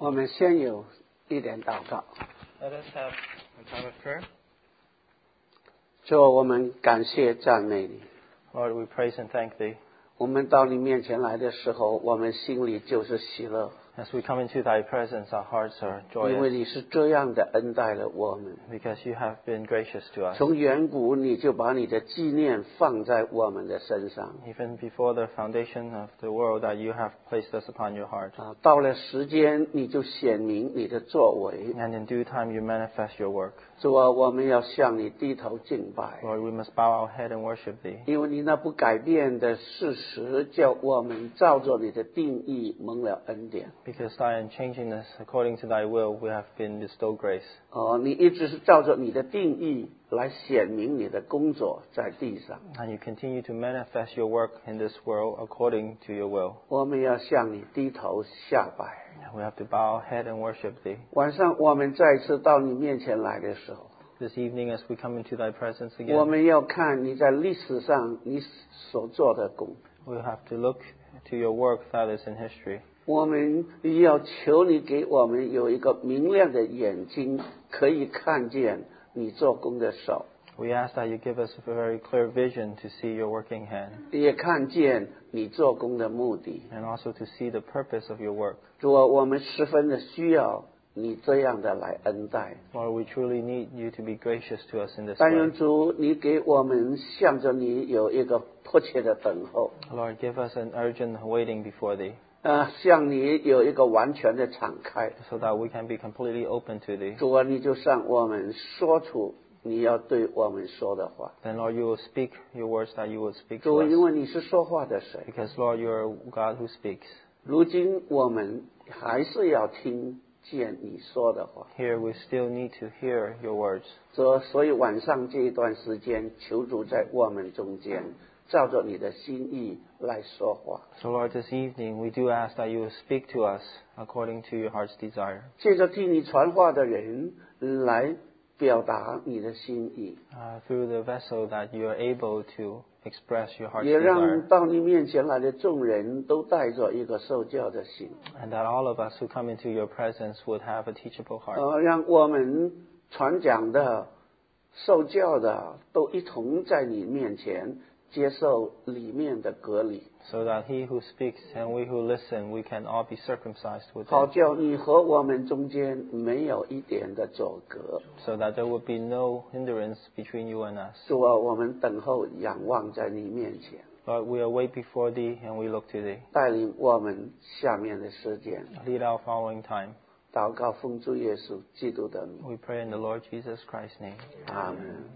我们先有一点祷告。 Let us have a time of prayer. 主，我们感谢赞美你。 Lord, we praise and thank Thee. 我们到你面前来的时候，我们心里就是喜乐， As we come into Thy presence, our hearts are 因为 joyous 你是这样的恩待了我们。 because You have been gracious to us. 从远古你就把你的纪念放在我们的身上， Even before the foundation of the world, that You have placed us upon Your heart. 到了时间你就显明你的作为。 And in due time, You manifest Your work. 主啊，我们要向你低头敬拜， Lord, we must bow our head and worship Thee. 因为你那不改变的事实，叫我们照着你的定义蒙了恩典。 Because Thy unchangingness, according to Thy will, we have been bestowed grace. 你一直是照着你的定义来显明你的工作在地上。 And You continue to manifest Your work in this world according to Your will. 我们要向你低头下拜。 We have to bow our head and worship Thee. 晚上我们再次到你面前来的时候， This evening, as we come into Thy presence 我 again, 们要看你在历史上你所做的工。 we have to look to Your work that is in history. 我们要求你给我们有一个明亮的眼睛，可以看见你做工的手， We ask that You give us a very clear vision to see Your working hand 也看见你做工的目的。 and also to see the purpose of Your work. 主啊，我们十分的需要你这样的来恩待。 Lord, we truly need You to be gracious to us in this 但 way. 愿主你给我们向着你有一个迫切的等候， Lord, give us an urgent waiting before Thee 向你有一个完全的敞开。 so that we can be completely open to Thee. 主啊，你就向我们说出你要对我们说的话。 Then, Lord, You will speak Your words that You will speak 主， to 因 us. 为你是说话的神， Because, Lord, You are a God who speaks. 如今我们还是要听见你说的话。 Here, we still need to hear Your words. 所以晚上这一段时间，求主在我们中间，照着你的心意来说话。 So, Lord, this evening, we do ask that You will speak to us according to Your heart's desire. 借着替你传话的人来表达你的心意， Through the vessel that You are able to express Your heart's 也 desire. 让到你面前来的众人都带着一个受教的心， And that all of us who come into Your presence would have a teachable heart. 让我们传讲的、受教的都一同在你面前接受里面的隔离， So that He who speaks and we who listen, we can all be circumcised with 好 Him. 叫你和我们中间没有一点的阻隔。 So that there would be no hindrance between You and us. 主啊，我们等候仰望在你面前， Lord, we await before Thee and we look to Thee. 带领我们下面的时间。 Lead our following time. 祷告奉主耶稣基督的名， We pray in the Lord Jesus Christ's name. 阿门。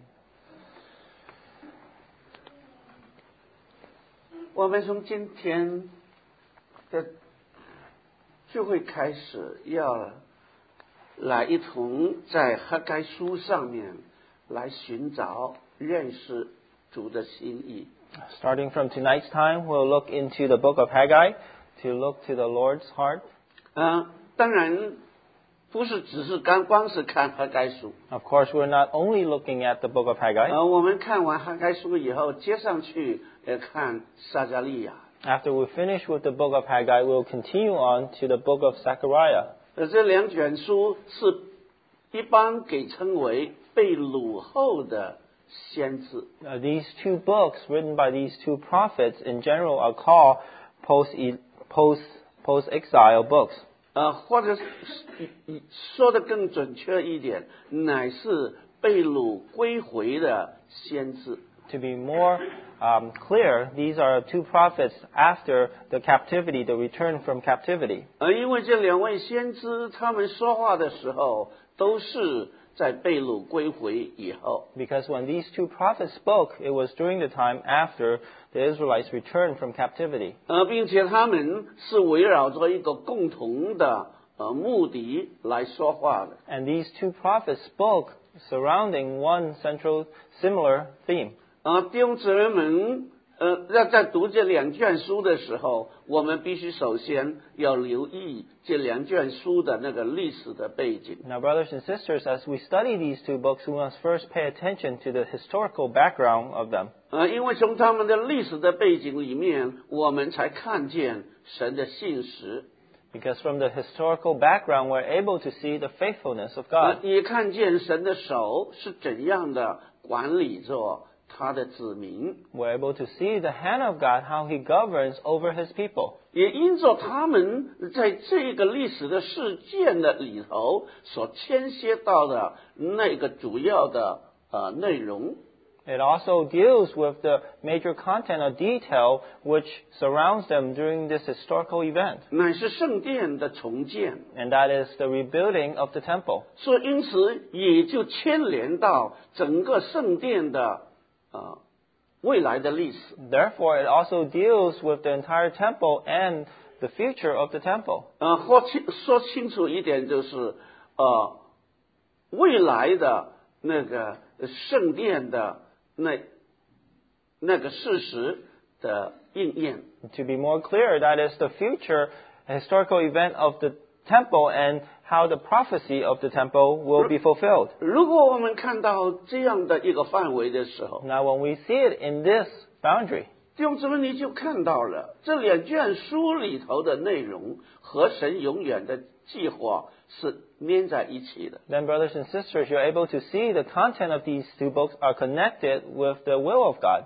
我们从今天的聚会开始，要来一同在哈该书上面来寻找认识主的心意。 Starting from tonight's time, we'll look into the book of Haggai to look to the Lord's heart. 当然不是只是光是看哈该书。 Of course, we're not only looking at the book of Haggai. 我们看完哈该书以后，接上去看撒迦利亚。 After we finish with the book of Haggai, we'll continue on to the book of Zechariah. 这两卷书是一般给称为被掳后的先知。 These two books, written by these two prophets, in general are called post-exile books. 或者是说的更准确一点，乃是被掳归回的先知。 To be more clear, these are two prophets after the captivity, the return from captivity. 因为这两位先知他们说话的时候，都是在被掳归回以后。 Because when these two prophets spoke, it was during the time after the Israelites returned from captivity. 并且他们是围绕着一个共同的目的来说话的。 And these two prophets spoke surrounding one central similar theme. 弟兄姊妹们，在读这两卷书的时候，我们必须首先要留意这两卷书的那个历史的背景。 Now, brothers and sisters, as we study these two books, we must first pay attention to the historical background of them. 因为从他们的历史的背景里面，我们才看见神的信实。 Because from the historical background, we're able to see the faithfulness of God. 也看见神的手是怎样的管理着他的子民， We're able to see the hand of God, how He governs over His people. 也因着他们在这个历史的事件的里头所牵涉到的那个主要的内容， It also deals with the major content or detail which surrounds them during this historical event. 乃是圣殿的重建， And that is the rebuilding of the temple. 所以因此也就牵连到整个圣殿的未来的历史。 Therefore, it also deals with the entire temple and the future of the temple. 说清楚一点，就是未来的那个圣殿的那个事实的应验。 To be more clear, that is the future historical event of the temple and how the prophecy of the temple will be fulfilled. 如果我们看到这样的一个范围的时候， Now, when we see it in this boundary, 弟兄姊妹，你就看到了这两卷书里头的内容和神永远的计划是连在一起的。 then brothers and sisters, you're able to see the content of these two books are connected with the will of God.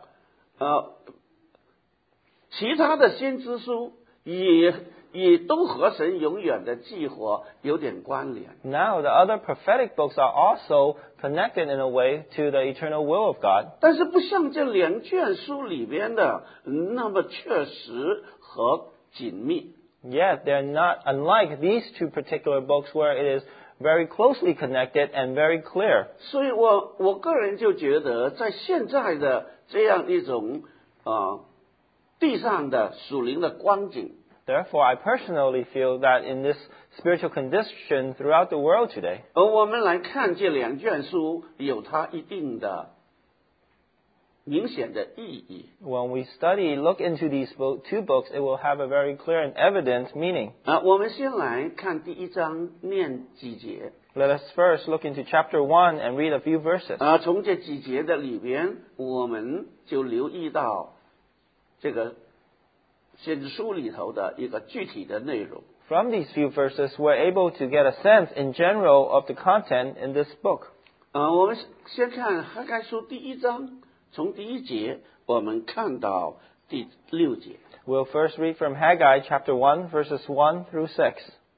其他的先知书也都和神永远的计划有点关联。 Now, the other prophetic books are also connected in a way to the eternal will of God. 但是不像这两卷书里边的那么确实和紧密。 Yet, they're not unlike these two particular books where it is very closely connected and very clear. 所以我个人就觉得，在现在的这样一种地上的属灵的光景， Therefore, I personally feel that in this spiritual condition throughout the world today, 我们来看这两卷书有它一定的明显的意义。 when we look into these two books, it will have a very clear and evident meaning. 我们先来看第一章，念几节。 Let us first look into chapter 1 and read a few verses. 从这几节的里边，我们就留意到这个先知书里头的一个具体的内容。 From these few verses, we're able to get a sense in general of the content in this book. 我们先看哈该书第一章，从第一节我们看到第6节。 We'll first read from Haggai chapter 1, verses 1 through 6.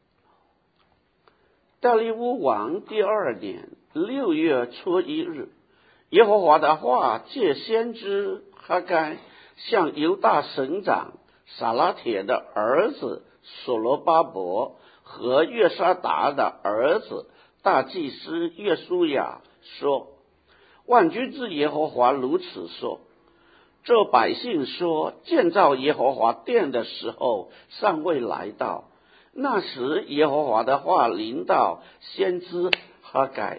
大利乌王第2年6月初1日，耶和华的话借先知哈该向犹大省长撒拉铁的儿子所罗巴伯和约沙达的儿子大祭司约书亚说：万军之耶和华如此说，这百姓说，建造耶和华殿的时候尚未来到，那时耶和华的话临到先知哈该，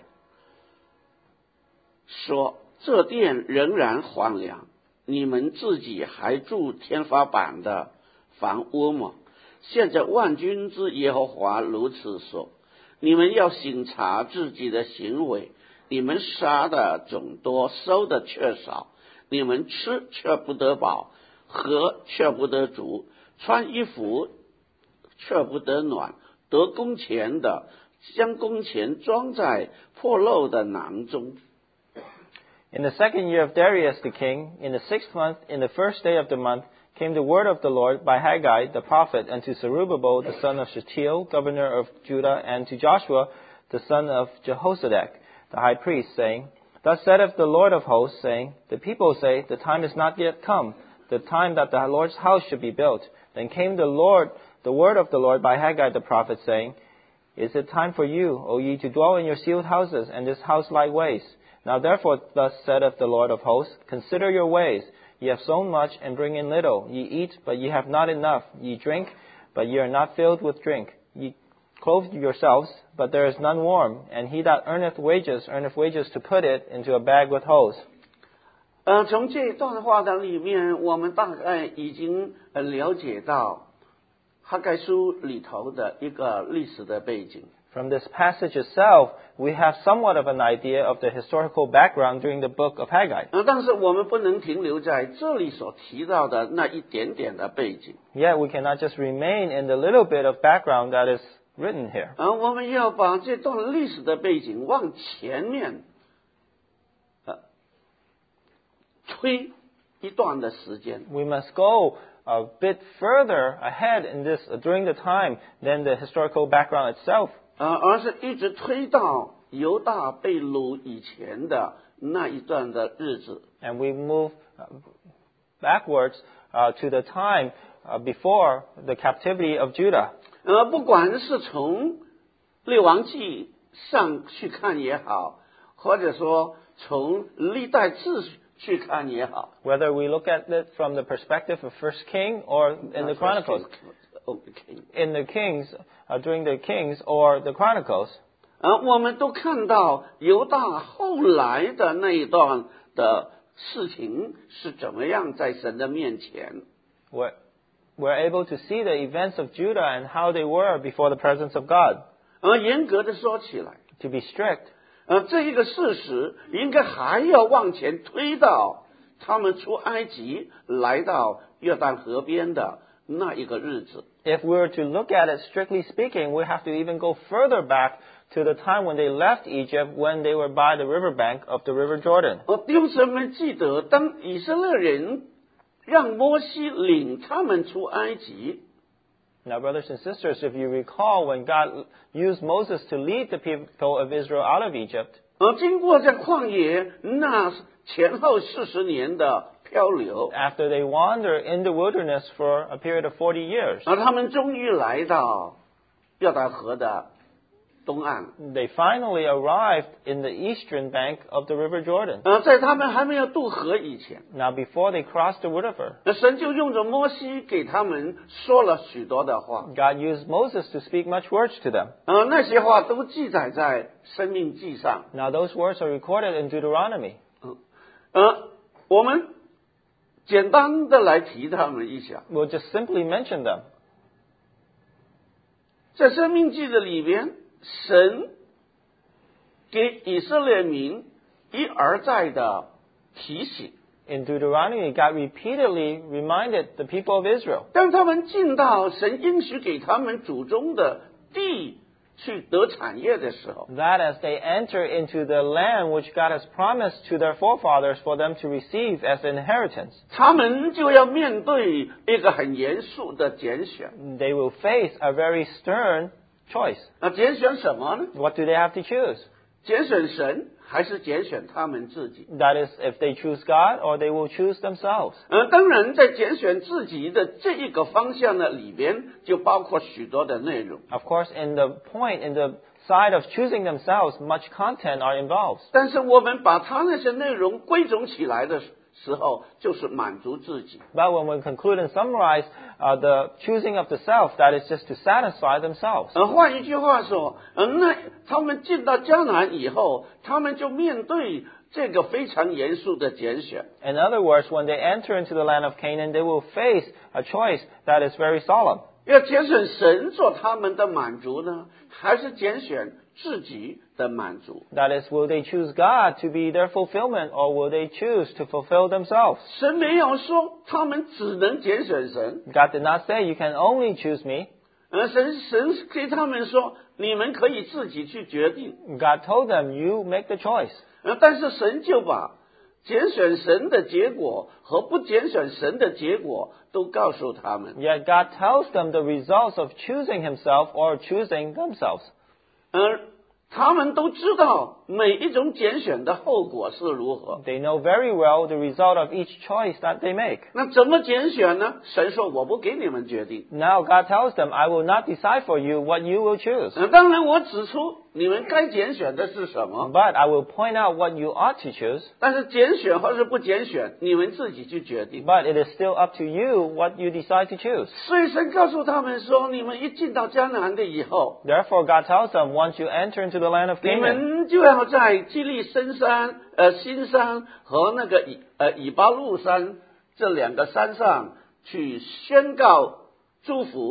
说，这殿仍然荒凉，你们自己还住天花板的房屋吗？现在万军之耶和华如此说，你们要省察自己的行为，你们杀的总多，收的却少，你们吃却不得饱，喝却不得足，穿衣服却不得暖，得工钱的将工钱装在破漏的囊中。 In the second year of Darius the king, in the 6th month, in the first day of the month, came the word of the Lord by Haggai the prophet unto Zerubbabel the son of Shealtiel, governor of Judah, and to Joshua the son of Jehozadak, the high priest, saying, Thus saith the Lord of hosts, saying, The people say, The time is not yet come, the time that the Lord's house should be built. Then came the word of the Lord by Haggai the prophet, saying, Is it time for you, O ye, to dwell in your sealed houses, and this house lie waste? Now therefore, thus saith the Lord of hosts, Consider your ways. Ye have sown much, and bring in little. Ye eat, but ye have not enough. Ye drink, but ye are not filled with drink. Ye clothe yourselves, but there is none warm. And he that earneth wages to put it into a bag with holes. 从这段话的里面，我们大概已经了解到， 哈该书里头的一个历史的背景。 From this passage itself, we have somewhat of an idea of the historical background during the book of Haggai. 但是我们不能停留在这里所提到的那一点点的背景。 Yet we cannot just remain in the little bit of background that is written here. 我们要把这段历史的背景往前面推一段的时间。 We must go a bit further ahead in this during the time than the historical background itself. 而是一直推到犹大被掳以前的那一段的日子。 And we move backwards to the time before the captivity of Judah. 不管是从列王记上去看也好，或者说从历代志去看也好。 Whether we look at it from the perspective of First King or in the Chronicles. In the Kings, during the Kings or the Chronicles. 我们都看到犹大后来的那一段的事情是怎么样在神的面前。 We're able to see the events of Judah and how they were before the presence of God. 严格的说起来 To be strict. 这一个事实应该还要往前推到他们出埃及来到约旦河边的那一个日子。 If we were to look at it strictly speaking, we have to even go further back to the time when they left Egypt, when they were by the riverbank of the River Jordan. 弟兄姊妹记得，当以色列人让摩西领他们出埃及。 Now, brothers and sisters, if you recall when God used Moses to lead the people of Israel out of Egypt, 经过在旷野那前后40年的漂流 after they wander in the wilderness for a period of 40 years, 他们终于来到约旦河的东岸。 they finally arrived in the eastern bank of the River Jordan. 在他们还没有渡河以前， Now, before they crossed the river, 神就用着摩西给他们说了许多的话。 God used Moses to speak much words to them. 那些话都记载在申命记上。 Now, those words are recorded in Deuteronomy. 我们简单的来提他们一下。 We'll just simply mention them. 在申命记的里边，神给以色列民一而再的提醒。 In Deuteronomy, God repeatedly reminded the people of Israel 当他们进到神应许给他们祖宗的地去得产业的时候， that as they enter into the land which God has promised to their forefathers for them to receive as an inheritance, 他们就要面对一个很严肃的拣选。 they will face a very stern choice. 拣选什么呢？ What do they have to choose? 拣选神还是拣选他们自己？ That is, if they choose God or they will choose themselves. 当然，在拣选自己的这一个方向的里边，就包括许多的内容。 Of course, in the side of choosing themselves, much content are involved. 但是我们把它那些内容归总起来的时候，就是满足自己。 But when we conclude and summarize the choosing of the self, that is just to satisfy themselves. 换一句话说，那他们进到迦南以后，他们就面对这个非常严肃的拣选。 In other words, when they enter into the land of Canaan, they will face a choice that is very solemn. 要拣选神做他们的满足呢，还是拣选自己的满足？ That is, will they choose God to be their fulfillment, or will they choose to fulfill themselves? 神没有说他们只能拣选神， God did not say, you can only choose me. 神给他们说，你们可以自己去决定。 God told them, you make the choice. 但是神就把拣选神的结果和不拣选神的结果都告诉他们。 Yet God tells them the results of choosing himself or choosing themselves. 他们都知道每一种拣选的后果是如何。 They know very well the result of each choice that they make. 那怎么拣选呢？神说我不给你们决定。 Now God tells them, I will not decide for you what you will choose. 当然我指出你们该拣选的是什么， But I will point out what you ought to choose. 但是拣选或是不拣选，你们自己去决定。 But it is still up to you what you decide to choose. 所以神告诉他们说，你们一进到迦南的以后， Therefore, God tells them, once you enter into the land of 你 Canaan, 们就要在基利深山、新山和那个以巴路山这两个山上去宣告祝福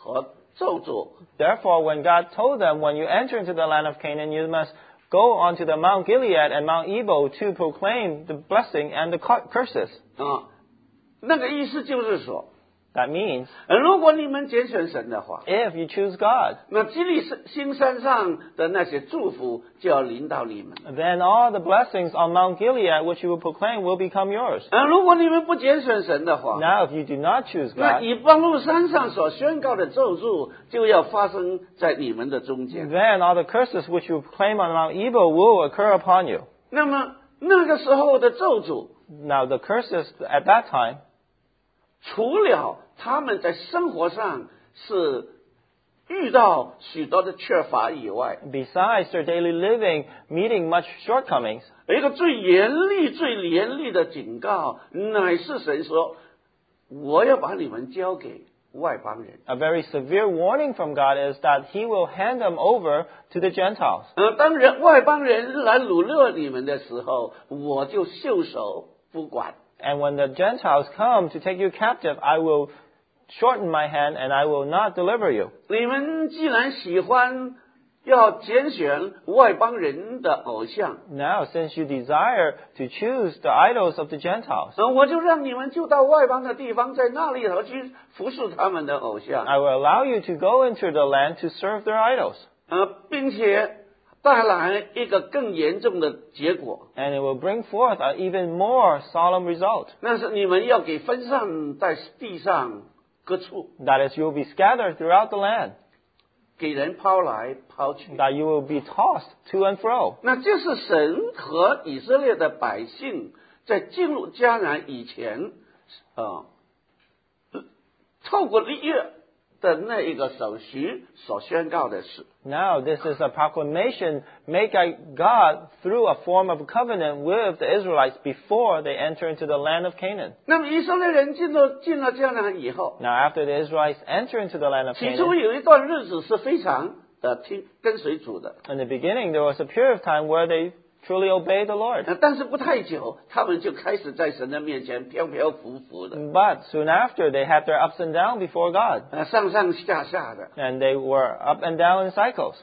和咒诅。 Therefore, when God told them, when you enter into the land of Canaan, you must go onto the Mount Gilead and Mount Ebal to proclaim the blessing and the curses. 那个意思就是说， That means, 如果你们拣选神的话， if you choose God, 那基利新山上的那些祝福就要临到你们。 then all the blessings on Mount Gilead which you will proclaim will become yours. 如果你们不拣选神的话， Now, if you do not choose 那 God, 以邦路山上所宣告的咒诅就要发生在你们的中间。 then all the curses which you proclaim on Mount Ebal will occur upon you. 那么那个时候的咒诅， Now, the curses at that time, 除了他们在生活上是遇到许多的缺乏以外， besides their daily living meeting much shortcomings, 一个最严厉的警告，乃是神说：“我要把你们交给外邦人。 a very severe warning from God is that He will hand them over to the Gentiles. 当外邦人来掳掠你们的时候，我就袖手不管。 And when the Gentiles come to take you captive, I will shorten my hand and I will not deliver you. 你们既然喜欢要拣选外邦人的偶像， Now, since you desire to choose the idols of the Gentiles, 我就让你们就到外邦的地方，在那里头去服侍他们的偶像， I will allow you to go into the land to serve their idols. 并且带来一个更严重的结果， And it will bring forth an even more solemn result. 那是你们要给分散在地上各处， That is, you will be scattered throughout the land. 给人抛来抛去。 That you will be tossed to and fro. 那这是神和以色列的百姓在进入迦南以前，透过立约的那一个手续所宣告的事。 Now, this is a proclamation made by God through a form of covenant with the Israelites before they enter into the land of Canaan. 那么以色列人进了迦南以后， Now, after the Israelites enter into the land of 起初 Canaan, 有一段日子是非常跟随主的， in the beginning there was a period of time where they truly obeyed the Lord. 但是不太久，他们就开始在神的面前飘飘浮浮的， But soon after, they had their ups and downs before God. 上上下下的 And they were up and down in cycles.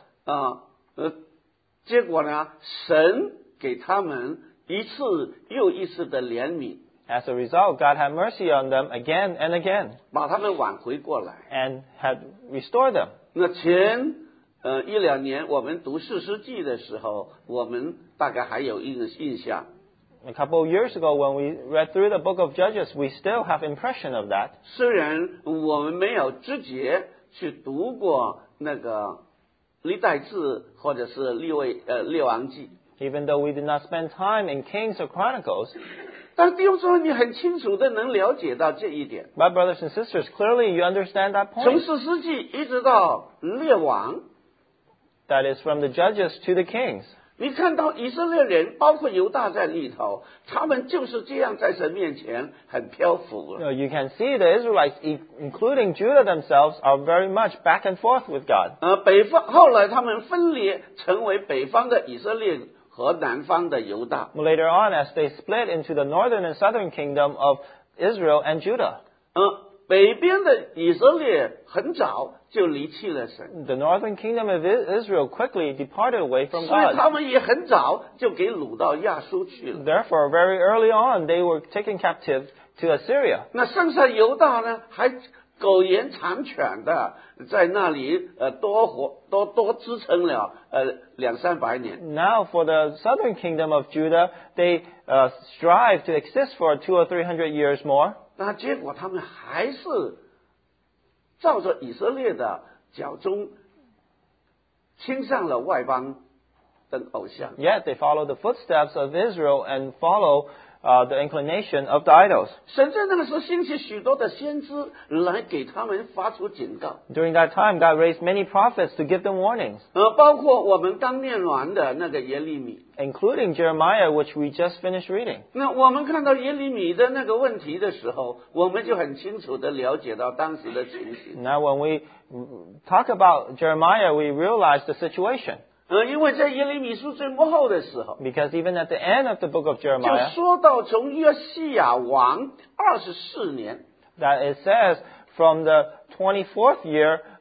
结果呢，神给他们一次又一次的怜悯， As a result, God had mercy on them again and again 把他们挽回过来。 and had restored them. 那前一两年我们读士师记的时候，我们大概还有一个印象。 A couple of years ago, when we read through the book of Judges, we still have impression of that. 虽然我们没有直接去读过那个历代志或者是列王记， Even though we did not spend time in Kings or Chronicles, 但弟兄姊妹，你很清楚的能了解到这一点。 but brothers and sisters, clearly you understand that 从 point. 士师记一直到列王， That is from the Judges to the Kings. 你看到以色列人，包括犹大在里头，他们就是这样在神面前很漂浮了。 You can see the Israelites, including Judah themselves, are very much back and forth with God. 北方后来他们分裂成为北方的以色列和南方的犹大。 Later on, as they split into the northern and southern kingdom of Israel and Judah. 北边的以色列很早就离弃了神， The northern kingdom of Israel quickly departed away from 所以 God. 他们也很早就给掳到亚述去了。 Therefore, very early on, they were taken captive to Assyria. 那剩下犹大呢，还苟延残喘的在那里多支撑了200-300年。 Now, for the southern kingdom of Judah, they strive to exist for 200 or 300 years more. 那结果他们还是照着以色列的脚中亲上了外邦的偶像。 Yet they follow the footsteps of Israel and follow the inclination of the idols. 神在那个时候兴起许多的先知来给他们发出警告， During that time, God raised many prophets to give them warnings, 包括我们刚念完的那个耶利米。 including Jeremiah, which we just finished reading. 那我们看到耶利米的那个问题的时候，我们就很清楚的了解到当时的情形。 Now, when we talk about Jeremiah, we realize the situation. 因为在耶利米书最末后的时候， Because even at the end of the book of 就 Jeremiah, 说到从约西亚王24年， that it says from the 24th year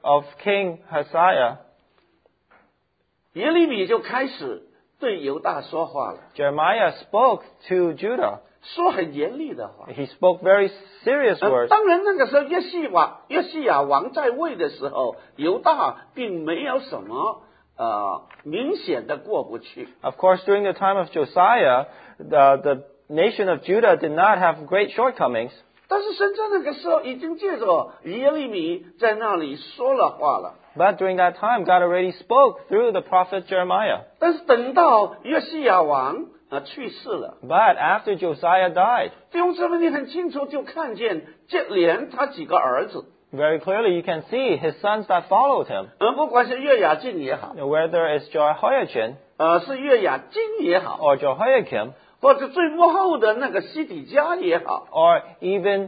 of King Hosea, 耶利米就开始对犹大说话了， Jeremiah spoke to Judah. 说很严厉的话。 He spoke very serious words. 当然那个时候约西亚王在位的时候，犹大并没有什么明显的过不去。 Of course, during the time of Josiah, the nation of Judah did not have great shortcomings. 但是神在那个时候已经借着耶利米在那里说了话了。 But during that time, God already spoke through the prophet Jeremiah. 但是等到约西亚王去世了， But after Josiah died, 弟兄姊妹，你很清楚就看见，这连他几个儿子， very clearly you can see his sons that followed him. 不管是约雅敬也好， Whether it's Jehoiachin 是约雅金也好， or Jehoiakim 或者最幕后的那个西底家也好， or even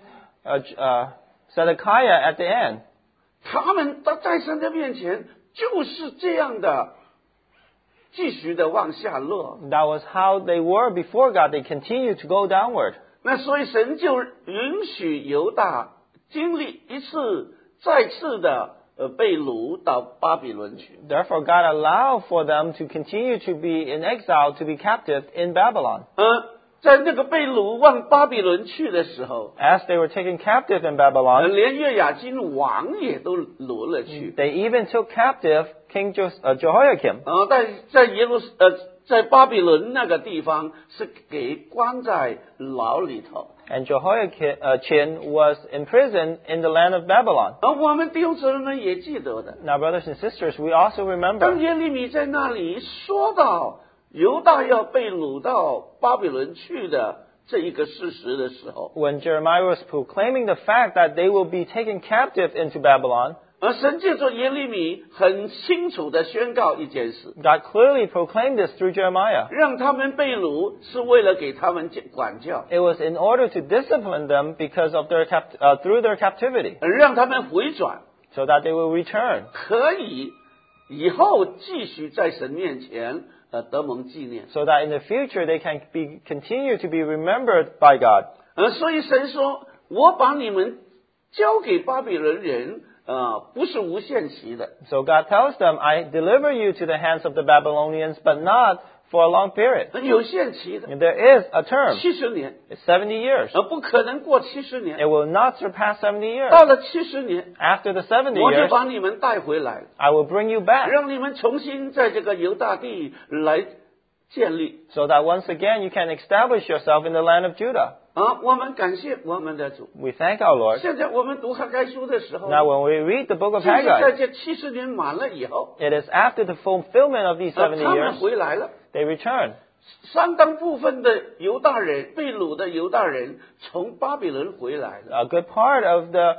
Zedekiah at the end, 他们在神的面前就是这样的，继续的往下落。 that was how they were before God. They continued to go downward. 那所以神就允许犹大经历一次再次的被掳到巴比伦去。 Therefore, God allowed for them to continue to be in exile, to be captive in Babylon. 在那个被掳往巴比伦去的时候， As they were taken captive in Babylon, 连约雅金王也都掳了去。 they even took captive King Jehoiakim. 在巴比伦那个地方是给关在牢里头。 And Jehoiachin was imprisoned in the land of Babylon. 我们弟兄姊妹们也记得的。 Now, brothers and sisters, we also 当 remember 耶利米在那里说到犹大要被掳到巴比伦去的这一个事实的时候， when Jeremiah was proclaiming the fact that they will be taken captive into Babylon, 而神借着耶利米很清楚的宣告一件事， God clearly proclaimed this through Jeremiah. 让他们被掳是为了给他们管教， It was in order to discipline them because of their through their captivity, 让他们回转， so that they will return, 可以以后继续在神面前得蒙纪念。 so that in the future they can continue to be remembered by God. 所以神说：“我把你们交给巴比伦人，不是无限期的， So God tells them, I deliver you to the hands of the Babylonians, but not for a long period. 有限期的， And there is a term. 70年， It's 70 years. 不可能过70年。 It will not surpass 70 years. 到了70年， After the 70 我就 years, 把你们带回来， I will bring you back, 让你们重新在这个犹大地来建立。 so that once again you can establish yourself in the land of Judah. 我们感谢我们的主。 We thank our Lord. 现在我们读哈该书的时候， Now, when we read the book of 就是在 Haggai, 这70年满了以后， it is after the fulfillment of these 70 他们 years, 回来了。 they return. 相当部分的犹大人被掳的犹大人从巴比伦回来了。 A good part of the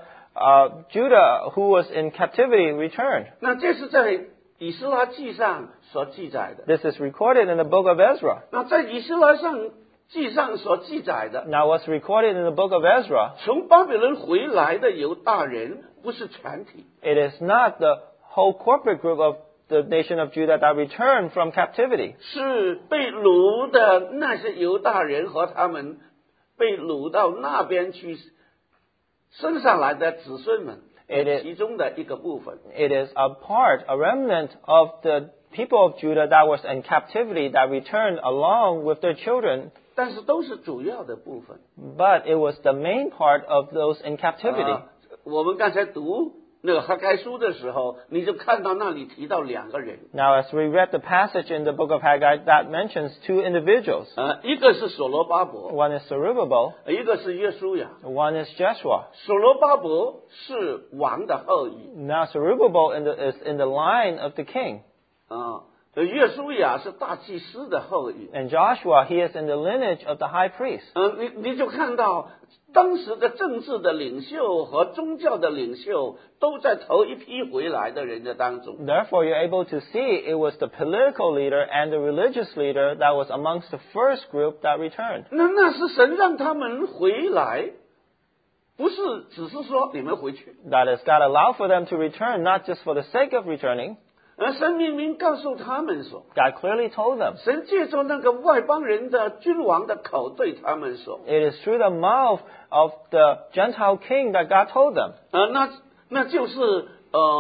Judah who was in captivity returned. 那这是在以斯拉记上所记载的。 This is recorded in the book of Ezra. 那在以斯拉记上所记载的， Now, what's recorded in the book of Ezra, 从巴比伦回来的犹大人不是全体， it is not the whole corporate group of the nation of Judah that returned from captivity. 是被掳的那些犹大人和他们被掳到那边去生下来的子孙们， It is- 其中的一个部分。 It is a part, a remnant of the people of Judah that was in captivity that returned along with their children, 但是都是主要的部分。 but it was the main part of those in captivity. 我们刚才读那个哈该书的时候，你就看到那里提到两个人， Now, as we read the passage in the book of Haggai, that mentions two individuals. 一个是所罗巴伯， One is Zerubbabel, 一个是约书亚。 one is Joshua. 所罗巴伯是王的后裔， Now, Zerubbabel is in the line of the king, 约书亚是大祭司的后裔。 and Joshua, he is in the lineage of the high priest. 你就看到当时的政治的领袖和宗教的领袖都在头一批回来的人的当中。 Therefore, you're able to see it was the political leader and the religious leader that was amongst the first group that returned. 那是神让他们回来，不是只是说你们回去， That is, God allowed for them to return, not just for the sake of returning. 神明明告诉他们说， God clearly told them. 神借着那个外邦人的君王的口对他们说， It is through the mouth of the Gentile king that God told them. 那就是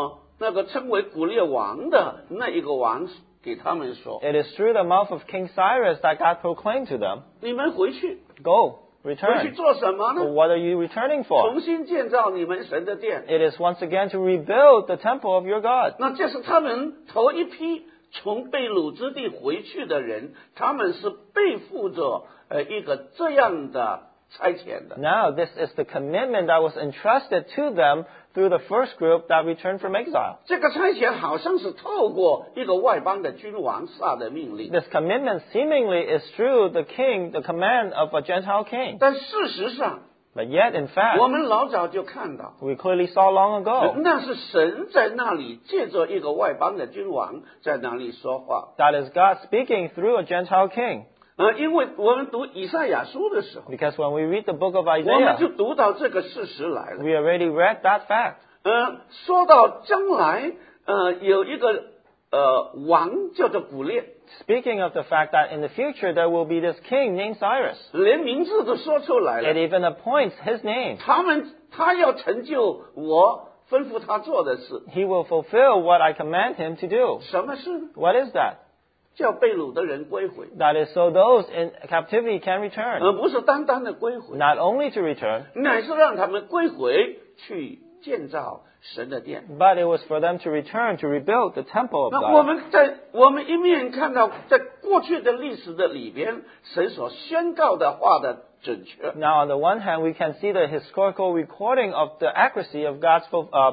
那个称为古列王的那一个王给他们说 It is through the mouth of King Cyrus that God proclaimed to them, 你们回去 Go, 回去 return. 做什么 But 呢？ what are you returning for? 重新建造你们神的殿。 It is once again to rebuild the temple of your God. 那这是他们头一批从被掳之地回去的人，他们是背负着一个这样的差遣的。 Now, this is the commitment that was entrusted to them through the first group that returned from exile. 这个差遣好像是透过一个外邦的君王下的命令， This commitment seemingly is through the king, the command of a Gentile king. 但事实上， But yet, in 我 fact, 们老早就看到， we clearly saw long ago 那是神在那里借着一个外邦的君王在那里说话。 that is God speaking through a Gentile king. 因为我们读以赛亚书的时候， Because when we read the book of 我们 Isaiah, 就读到这个事实来了。 we already read that fact. 说到将来，有一个王叫做古列， Speaking of the fact that in the future there will be this king named Cyrus. 连名字都说出来 It 了。 even appoints his name. 他要成就我吩咐他做的事。 He will fulfill what I command him to do. 什么事呢？ What is that? 叫被掳的人归回， That is so those in captivity can return. 而不是单单的归回， Not only to return, 乃是让他们归回去建造神的殿。 but it was for them to return to rebuild the temple of 那我 God. 们一面看到在过去的历史的里边，神所宣告的话的准确， Now, on the one hand, we can see the historical recording of the accuracy of God's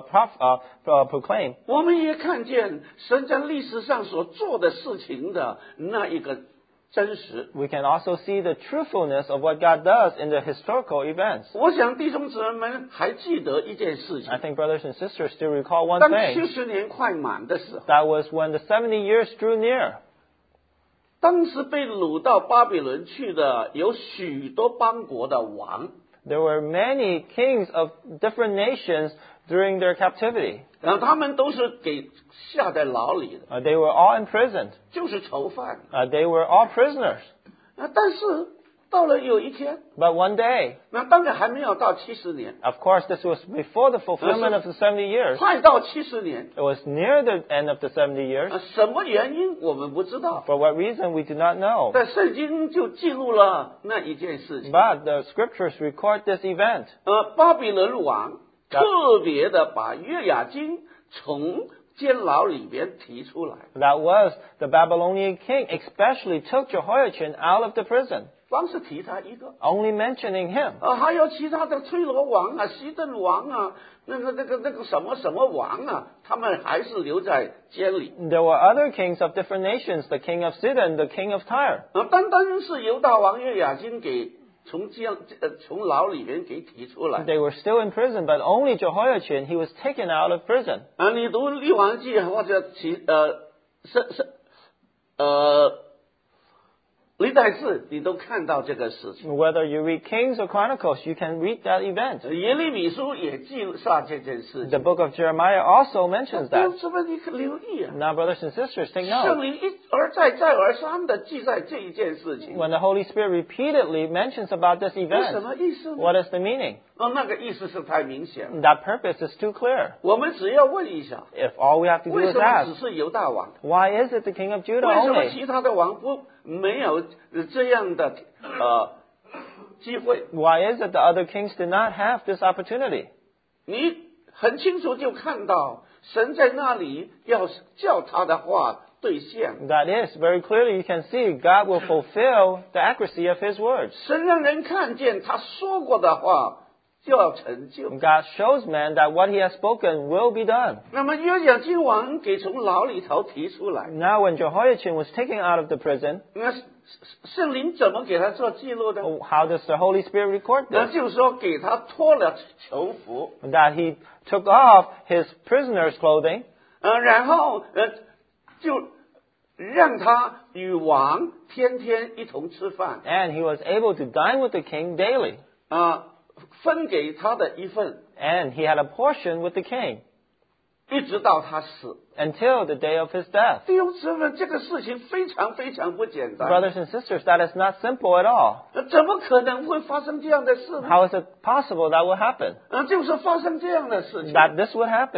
proclaim. 我们也看见神在历史上所做的事情的那一个真实。 We can also see the truthfulness of what God does in the historical events. 我想弟兄姊妹们还记得一件事情 I，think brothers and sisters still recall one 当 thing. 70年快满的时候， That was when the 70 years drew near. 当时被掳到巴比伦去的有许多邦国的王， There were many kings of different nations during their captivity. 然后他们都是给下在牢里的， They were all imprisoned. 就是囚犯。 They were all prisoners. 但是到了有一天， But one day, 那当然还没有到70年， of course, this was before the fulfillment of the 70 years. 快到70年， It was near the end of the 70 years. 什么原因我们不知道， For what reason, we do not know. 但圣经就记录了那一件事情。 But the scriptures record this event. 巴比伦王特别的把约雅斤从监牢里边提出来， That was the Babylonian king especially took Jehoiachin out of the prison, 光是提他一个。 only mentioning him. 还有其他的推罗王啊、西顿王啊、那个什么什么王啊，他们还是留在监里。 There were other kings of different nations, the king of Sidon, the king of Tyre. 单单是犹大王约雅斤给从牢里面给提出来。 They were still in prison, but only Jehoiachin, he was taken out of prison. 你读列王记或者历代志，你都看到这个事情。 Whether you read Kings or Chronicles, you can read that event. 耶利米书也记下这件事 The 情。 book of Jeremiah also mentions 弟兄 that. 姊妹，你可留意啊！ Now, brothers and sisters, take 圣 note. 灵一而再、再而三的记载这一件事情， When the Holy Spirit repeatedly mentions about this 有什 event, 么意思呢？ what is the meaning? 那个意思是太明显了。 That purpose is too clear. 我们只要问一下， If all we have to do 为 is 什么只 ask, 是犹大王？ why is it the king of Judah 为什么 only? 其他的王没有这样的机会？ Why is it the other kings did not have this opportunity? 你很清楚就看到神在那里要叫他的话兑现。 That is, very clearly you can see God will fulfill the accuracy of his words. 神让人看见他说过的话就要成就。 God shows man that what he has spoken will be done. 那么约雅斤王给从牢里头提出来， Now, when Jehoiachin was taken out of the prison, 那圣灵怎么给他做记录的？ how does the Holy Spirit record 那 this? 就是说给他脱了囚服， That he took off his prisoner's clothing, 然后就让他与王天天一同吃饭， and he was able to dine with the king daily. 分给他的一份， And he had a portion with the king 一直到他死。 until the day of his death. 弟兄姊妹，这个事情非常非常不简单。 Brothers and sisters, that is not simple at all. 怎么可能会发生这样的事呢？ How is it possible that will happen? 就是发生这样的事情。 That this would happen?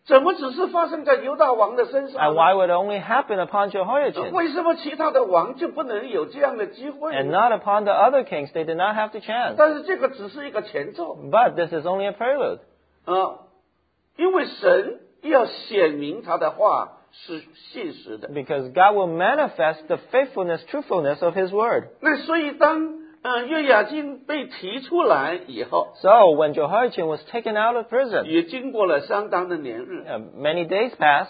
怎么只是发生在犹大王的身 And 上呢？ why would it only happen upon Jehoiachin? 为什么其他的王就不能有这样的机会 And 呢？ not upon the other kings, they did not have the chance. 但是这个只是一个前奏 But this is only a prelude. 因为神要显明他的话是信实的。 Because God will manifest the faithfulness, truthfulness of His word. 那所以当约雅斤被提出来以后， So when Jehoiachin was taken out of prison, 也经过了相当的年日， many days passed.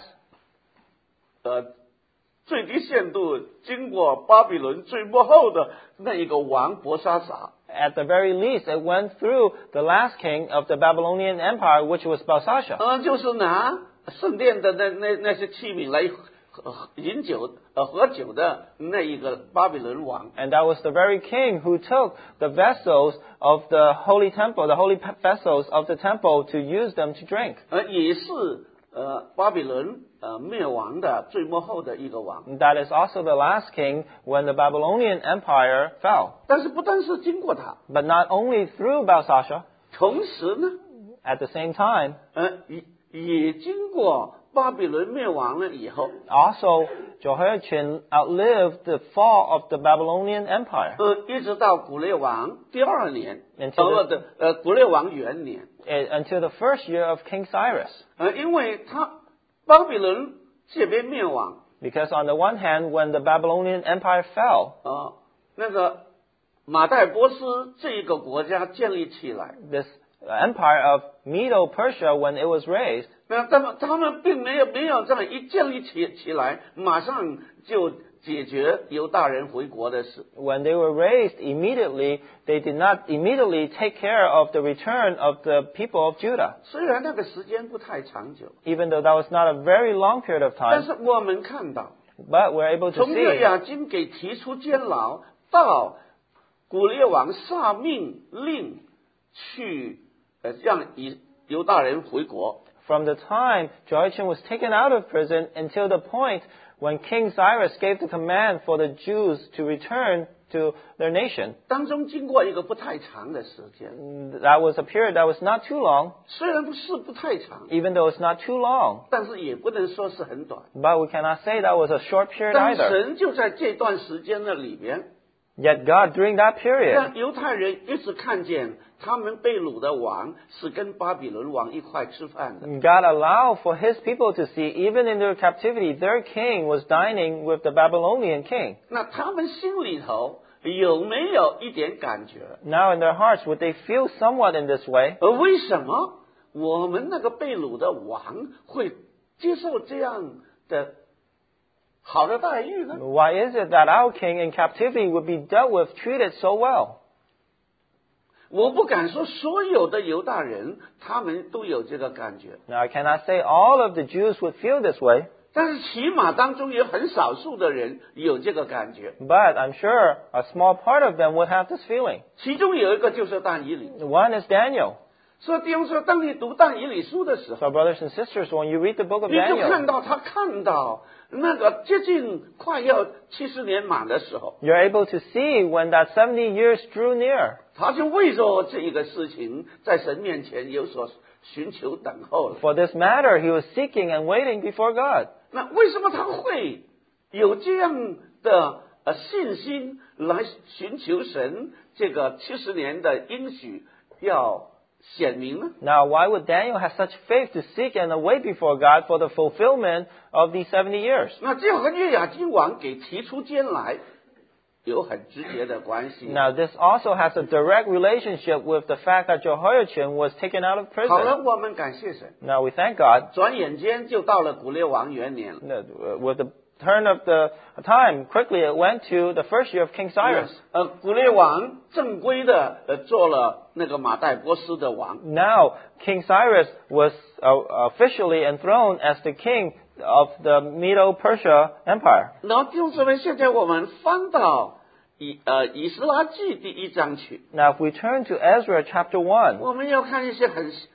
最低限度经过巴比伦最末后的那一个王伯沙撒， At the very least, it went through the last king of the Babylonian Empire, which was Belshazzar. 就是拿圣殿的那些器皿来饮酒喝酒的那一个巴比伦王。 And that was the very king who took the vessels of the holy temple, the holy vessels of the temple, to use them to drink. 也是巴比伦灭亡的最末后的一个王。 That is also the last king when the Babylonian Empire fell. 但是不单是经过他， But not only through Belshazzar, 同时呢， at the same time, 也经过巴比伦灭亡了以后， also Jehoiachin outlived the fall of the Babylonian Empire 一直到古列王第二年， Until 古列王元年， until the first year of King Cyrus. 因为他巴比伦这边灭亡， Because on the one hand, when the Babylonian Empire fell, 那个马代波斯这一个国家建立起来， this empire of Medo-Persia, when it was raised, 那他们并没有这样一建立起来，马上就解决犹大人回国的事。 when they were raised immediately, they did not immediately take care of the return of the people of Judah. 虽然那个时间不太长久， Even though that was not a very long period of 但 time, 是我们看到， but we're able to 从约 see 雅斤给提出监牢，到古列王下命令去让犹大人回国， from the time Jehoiachin was taken out of prison until the point when King Cyrus gave the command for the Jews to return to their nation. 当中经过一个不太长的时间， That was a period that was not too long, 虽然不太长， even though it's not too long. 但是也不能说是很短。 But we cannot say that was a short period 但 either. 神就在这段时间的里边， Yet God, during that period, 让犹太人一直看见他们被掳的王是跟巴比伦王一块吃饭的。 God allowed for His people to see, even in their captivity, their king was dining with the Babylonian king. 那他们心里头有没有一点感觉？ Now in their hearts, would they feel somewhat in this way? 为什么我们那个被掳的王会接受这样的好的待遇呢？ Why is it that our king in captivity would be dealt with, treated so well? 我不敢说所有的犹大人他们都有这个感觉， Now I cannot say all of the Jews would feel this way, 但是起码当中有很少数的人有这个感觉。 but I'm sure a small part of them would have this feeling. 其中有一个就是但以理。 One is Daniel. 所以弟兄说，当你读但以理书的时候， So brothers and sisters, when you read the book of 你就 Daniel, 看到那个接近快要70年满的时候， you're able to see when that 70 years drew near. 他就为着这一个事情在神面前有所寻求等候了。 For this matter, he was seeking and waiting before God. 那为什么他会有这样的信心来寻求神这个70年的应许要显明呢？ Now, why would Daniel have such faith to seek and wait before God for the fulfillment of these 70 years? 那这和约雅斤王给提出监来有很直接的关系。 Now, this also has a direct relationship with the fact that Jehoiachin was taken out of 好了， prison. 我们感谢神， Now, we thank God 转眼间就到了古列王元年了。 that with the turn of the time, quickly it went to the first year of King Cyrus. 古列王正规的做了那个马代波斯的王。 Now, King Cyrus was officially enthroned as the king of the Medo-Persia Empire. 然后弟兄姊妹，现在我们翻到以斯拉记第1章去， Now, if we turn to Ezra chapter 1, 我们要看一些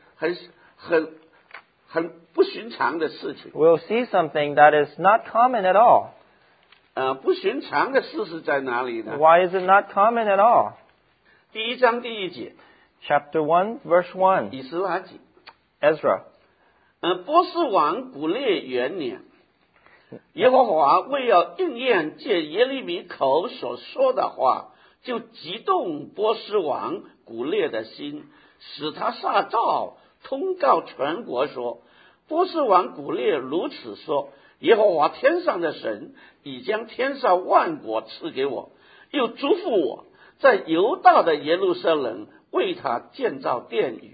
很不寻常的事情。 we'll see something that is not common at all. 不寻常的事是在哪里呢？ Why is it not common at all? 第1章第1节， Chapter 1, verse 1, 以斯拉记。 Ezra. 波斯王古列元年，耶和华为要应验借耶利米口所说的话，就激动波斯王古列的心，使他下诏通告全国说，波斯王古列如此说，耶和华天上的神已将天上万国赐给我，又嘱咐我在犹大的耶路撒冷为他建造殿宇。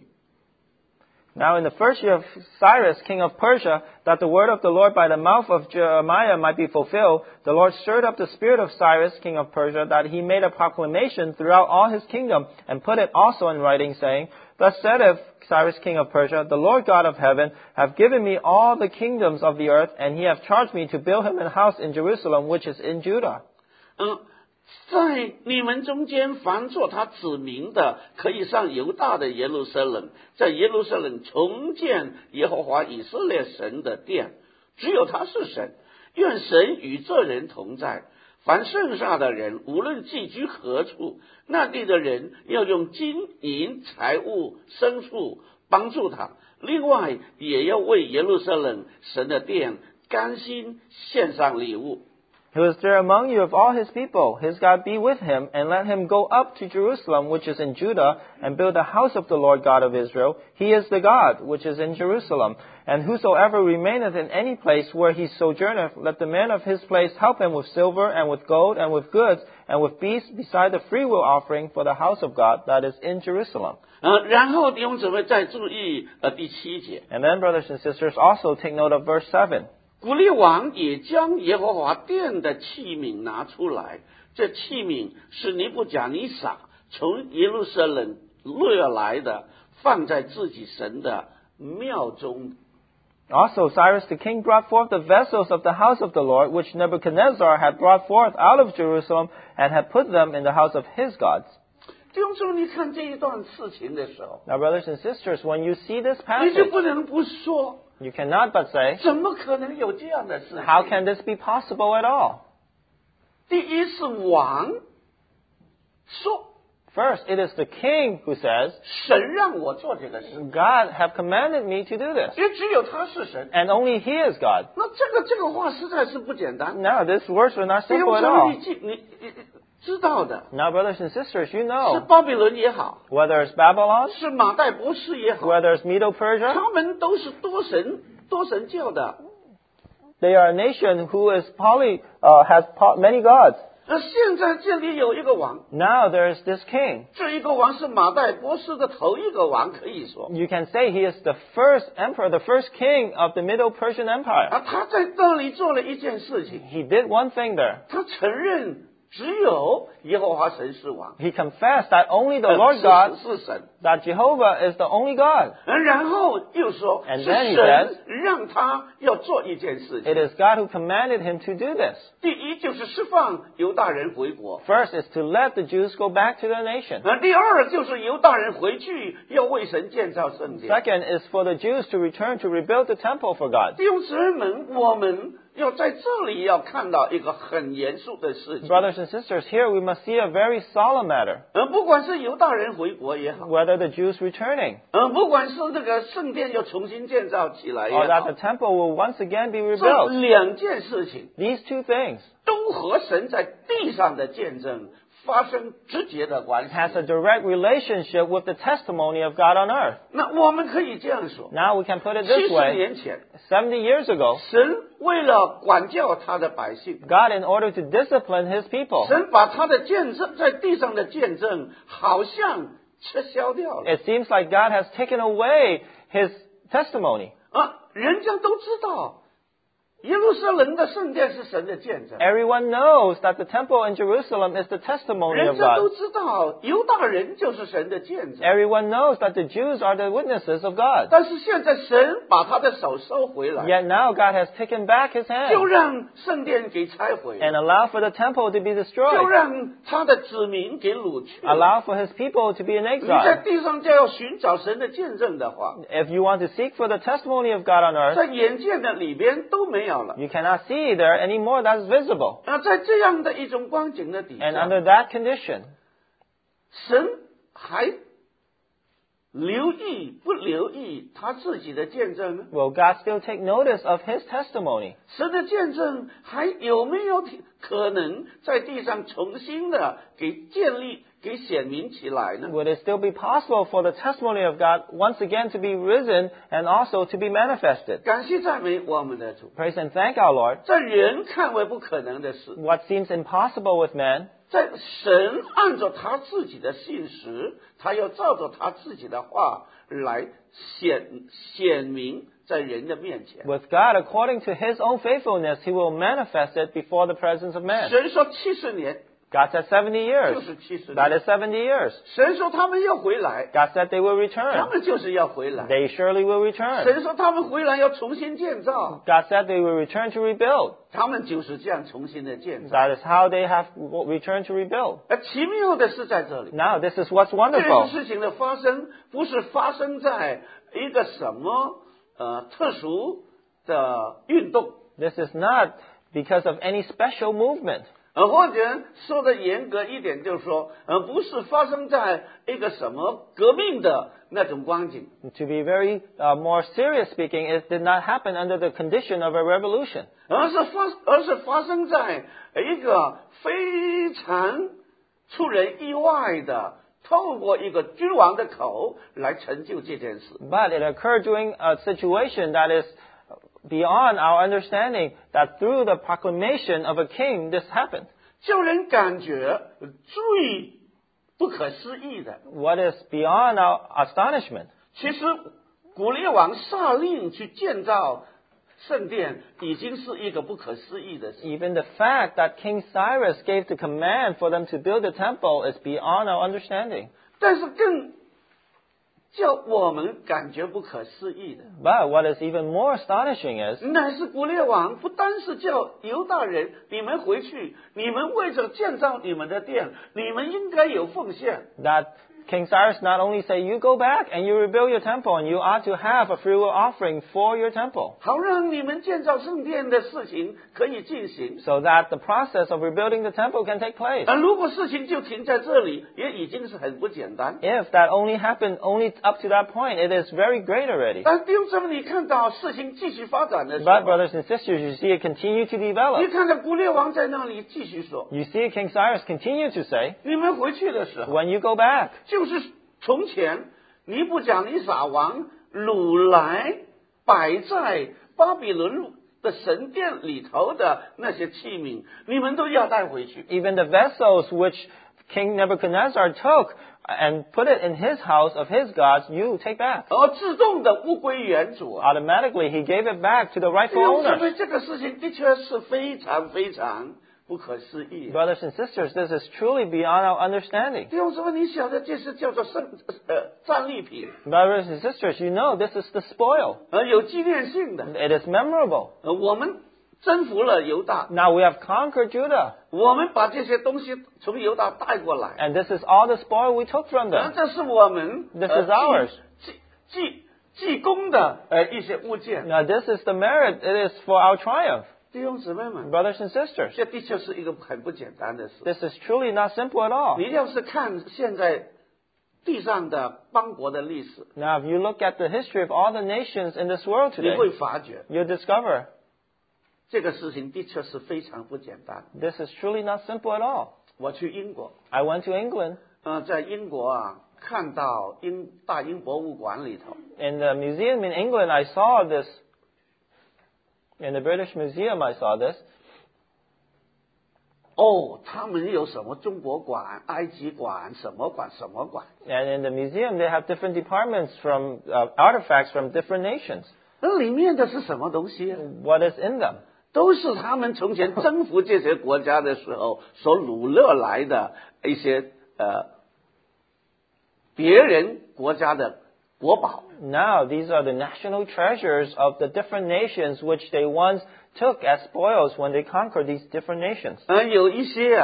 Now in the first year of Cyrus, king of Persia, that the word of the Lord by the mouth of Jeremiah might be fulfilled, the Lord stirred up the spirit of Cyrus, king of Persia, that he made a proclamation throughout all his kingdom, and put it also in writing, saying, Thus saith Cyrus, king of Persia, the Lord God of heaven hath given me all the kingdoms of the earth, and he hath charged me to build him an house in Jerusalem, which is in Judah. 在你们中间凡做他子民的，可以上犹大的耶路撒冷，在耶路撒冷重建耶和华以色列神的殿，只有他是神，愿神与这人同在。凡剩下的人，无论寄居何处，那地的人要用金银财物牲畜帮助他，另外也要为耶路撒冷神的殿甘心献上礼物。 Who is there among you of all his people? His God be with him, and let him go up to Jerusalem, which is in Judah, and build the house of the Lord God of Israel. He is the God, which is in Jerusalem. And whosoever remaineth in any place where he sojourneth, let the man of his place help him with silver, and with gold, and with goods, and with beasts, beside the freewill offering for the house of God that is in Jerusalem. 然后弟兄姊妹再注意第7节。 And then, brothers and sisters, also take note of verse 7. 古列王也将耶和华殿的器皿拿出来，这器皿是尼布甲尼撒从耶路撒冷掠来的，放在自己神的庙中。 Also, Cyrus the king brought forth the vessels of the house of the Lord, which Nebuchadnezzar had brought forth out of Jerusalem, and had put them in the house of his gods. 弟兄姊妹，你看这一段事情的时候， Now, brothers and sisters, when you see this 你就 passage, 不能不说， you cannot but say, 怎么可能有这样的事情？ how can this be possible at all? 第一是王说， First, it is the king who says, 神让我做这个事， God have commanded me to do this, 也只有他是神。 and only he is God. 那这个话实在是不简单。 Now, these words are not 弟 simple 兄 at 姊 all. 妹，你知道的， Now, brothers and sisters, you 是 know, 巴比伦也好， whether it's Babylon, 是马代波斯也好， whether it's Medo-Persia, 他们都是多神教的。 they are a nation who is has many gods. 现在这里有一个王， Now there is this king. 这一个王是马代波斯的头一个王，可以说 You can say he is the first emperor, the first king of the Middle Persian Empire. 他在这里做了一件事情， He did one thing there. 他承认只有耶和华神是王， He confessed that only the Lord God, 是神， that Jehovah is the only God. 然后又说 And 是 then he 神让他要做一件事 It 情。 is God who commanded him to do this. 第一就是释放犹大人回国， First is to let the Jews go back to their nation. 第二就是犹大人回去要为神建造圣殿。 Second is for the Jews to return to rebuild the temple for God. 弟兄姊妹们，我们要在这里要看到一个很严肃的事情。 Brothers and sisters, here we must see a very solemn matter. 不管是犹大人回国也好， Whether the Jews returning, 不管是这个圣殿要重新建造起来 or 也 that 好 the，temple will once again be 这 rebuilt. 两件事情 These two things 都和神在地上的见证发生直接的关系。 has a direct relationship with the testimony of God on earth. 那我们可以这样说， Now we can put it this 70 way. 年前， 70 years ago, 神为了管教他的百姓， God, in order to discipline his people, 神把他的见证在地上的见证好像撤销掉了。 it seems like God has taken away his testimony. 人家都知道耶路撒冷的圣殿是神的见证， Everyone knows that the temple in Jerusalem is the testimony 人 of 家都 God. 知道犹大人就是神的见证。 Everyone knows that the Jews are the witnesses of God. 但是现在神把他的手收回来， Yet now God has taken back his 就 hand 让圣殿给拆毁， and allowed for the temple to be 就 destroyed. 让他的子民给掳去。 Allow for his people to be in 你在 exile. 地上就要寻找神的见证的话， If you want to seek for the testimony of God on earth, 在眼见的里边都没有了。 you cannot see there anymore that's visible. 在这样的一种光景的底 And 下， under that condition, 神还留意不留意他自己的见证呢？ Will God still take notice of His testimony? 神的见证还有没有可能在地上重新的给建立、给显明起来呢？ Would it still be possible for the testimony of God once again to be risen and also to be manifested? 感谢赞美我们的主， Praise and thank our Lord. 在人看为不可能的事， What seems impossible with man, 在神按照他自己的信实，他要照着他自己的话来显明在人的面前。 with God, according to His own faithfulness, He will manifest it before the presence of man. 神说70年 God said 70 years. 就是70 That 年， is 70 years. 神说他们要回来， God said they will 他 return. 们就是要回来。 They surely will return. 神说他们回来要重新建造， God said they will return to rebuild. 他们就是这样重新的建造。 That is how they have returned to rebuild. 而奇妙的是在这里， Now, this is what's 这 wonderful. 件事情的发生不是发生在一个什么特殊的运动， This is not because of any special movement. 或者说的严格一点，就是说，不是发生在一个什么革命的那种光景， To be very more serious speaking, it did not happen under the condition of a revolution. 而是发生在一个非常出人意外的，透过一个君王的口来成就这件事。 But it occurred during a situation that is beyond our understanding, that through the proclamation of a king, this happened. 叫人感觉最不可思议的， What is beyond our astonishment? 其实古列王下令去建造圣殿，已经是一个不可思议的事。 Even the fact that King Cyrus gave the command for them to build the temple is beyond our understanding. 但是更叫我们感觉不可思议的， But what is even more astonishing is 乃是古列王不单是叫犹大人，你们回去，你们为着建造你们的殿，你们应该有奉献。 that King Cyrus not only say, you go back and you rebuild your temple and you ought to have a free will offering for your temple, 好让你们建造圣殿的事情可以进行。 so that the process of rebuilding the temple can take place. 如果事情就停在这里，也已经是很不简单。 If that only happened only up to that point, it is very great already. 但弟兄姊妹，你看到事情继续发展的时 But 候， brothers and sisters, you see it continue to 你 develop. 看到古列王在那里继续说， You see King Cyrus continue to say, 你们回去的时候， when you go back, 就是从前尼布甲尼撒王掳来摆在巴比伦的神殿里头的那些器皿，你们都要带回去。 even the vessels which King Nebuchadnezzar took and put it in his house of his gods, you take back. 而自动的物归原主啊！ Automatically, he gave it back to the 弟 rightful 兄姊 owners. 妹，这个事情的确是非常非常不可思议。 Brothers and sisters, this is truly beyond our understanding. 弟兄姊妹，你晓得这是叫做战利品， Brothers and sisters, you know this is the spoil. 有纪念性的。 It is memorable. 我们征服了犹大， Now we have conquered Judah, 我们把这些东西从犹大带过来， and this is all the spoil we took from them. 这是我们 This is ours. 济公的一些物件。 Now this is the merit. It is for our triumph. 弟兄姊妹们， Brothers and sisters, 这的确是一个很不简单的事。 this is truly not simple at all. 你要是看现在地上的邦国的历史， Now, if you look at the history of all the nations in this world 你会 today, 发觉 you'll discover 这个事情的确是非常不简单。 this is truly not simple at all. 我去英国， I went to England. 在英国啊，看到大英博物馆里头， In the museum in England, I saw this. In the British Museum, I saw this. 他们有什么中国馆、埃及馆、什么馆、什么馆。 And in the museum, they have different departments from artifacts from different nations. 那里面的是什么东西啊？ What is in them? 都是他们从前征服这些国家的时候所掳掠来的一些别人国家的国宝。 Now, these are the national treasures of the different nations which they once took as spoils when they conquered these different nations. 有一些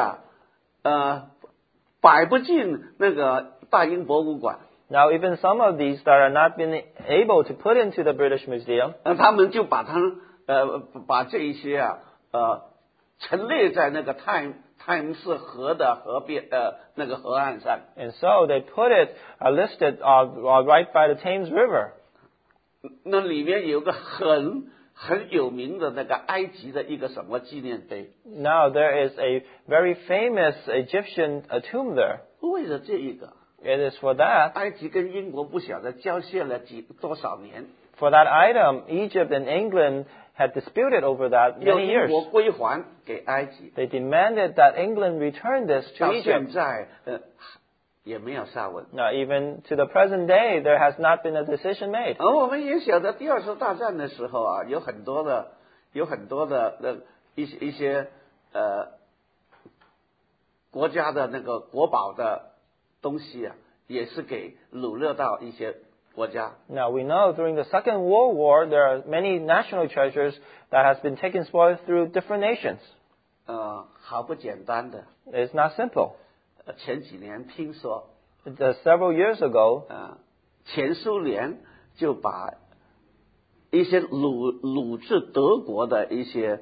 摆不进那个大英博物馆， Now, even some of these that are not been able to put into the British Museum, 他们就把这一些陈列在那个泰泰晤士河的河边那个河岸上。 And so they put it listed right by the Thames River. 那里面有个很有名的那个埃及的一个什么纪念碑。 Now there is a very famous Egyptian tomb there. 为了这一个， It is for that. 埃及跟英国不晓得交涉了多少年， For that item, Egypt and England had disputed over that 要 many 英 years. 国归还给埃及。 They demanded that England return this to 到现 Egypt. 在也没有下文。 Now, even to the present day, there has not been a decision made. 而我们也晓得，第二次大战的时候啊，有很多的一些国家的那个国宝的东西啊，也是给掳掠到一些国家。 Now, we know during the Second World War, there are many national treasures that has been taken spoil through different nations. 好不简单的。 It's not simple. 前几年听说， Several years ago, 前苏联就把一些掳至德国的一些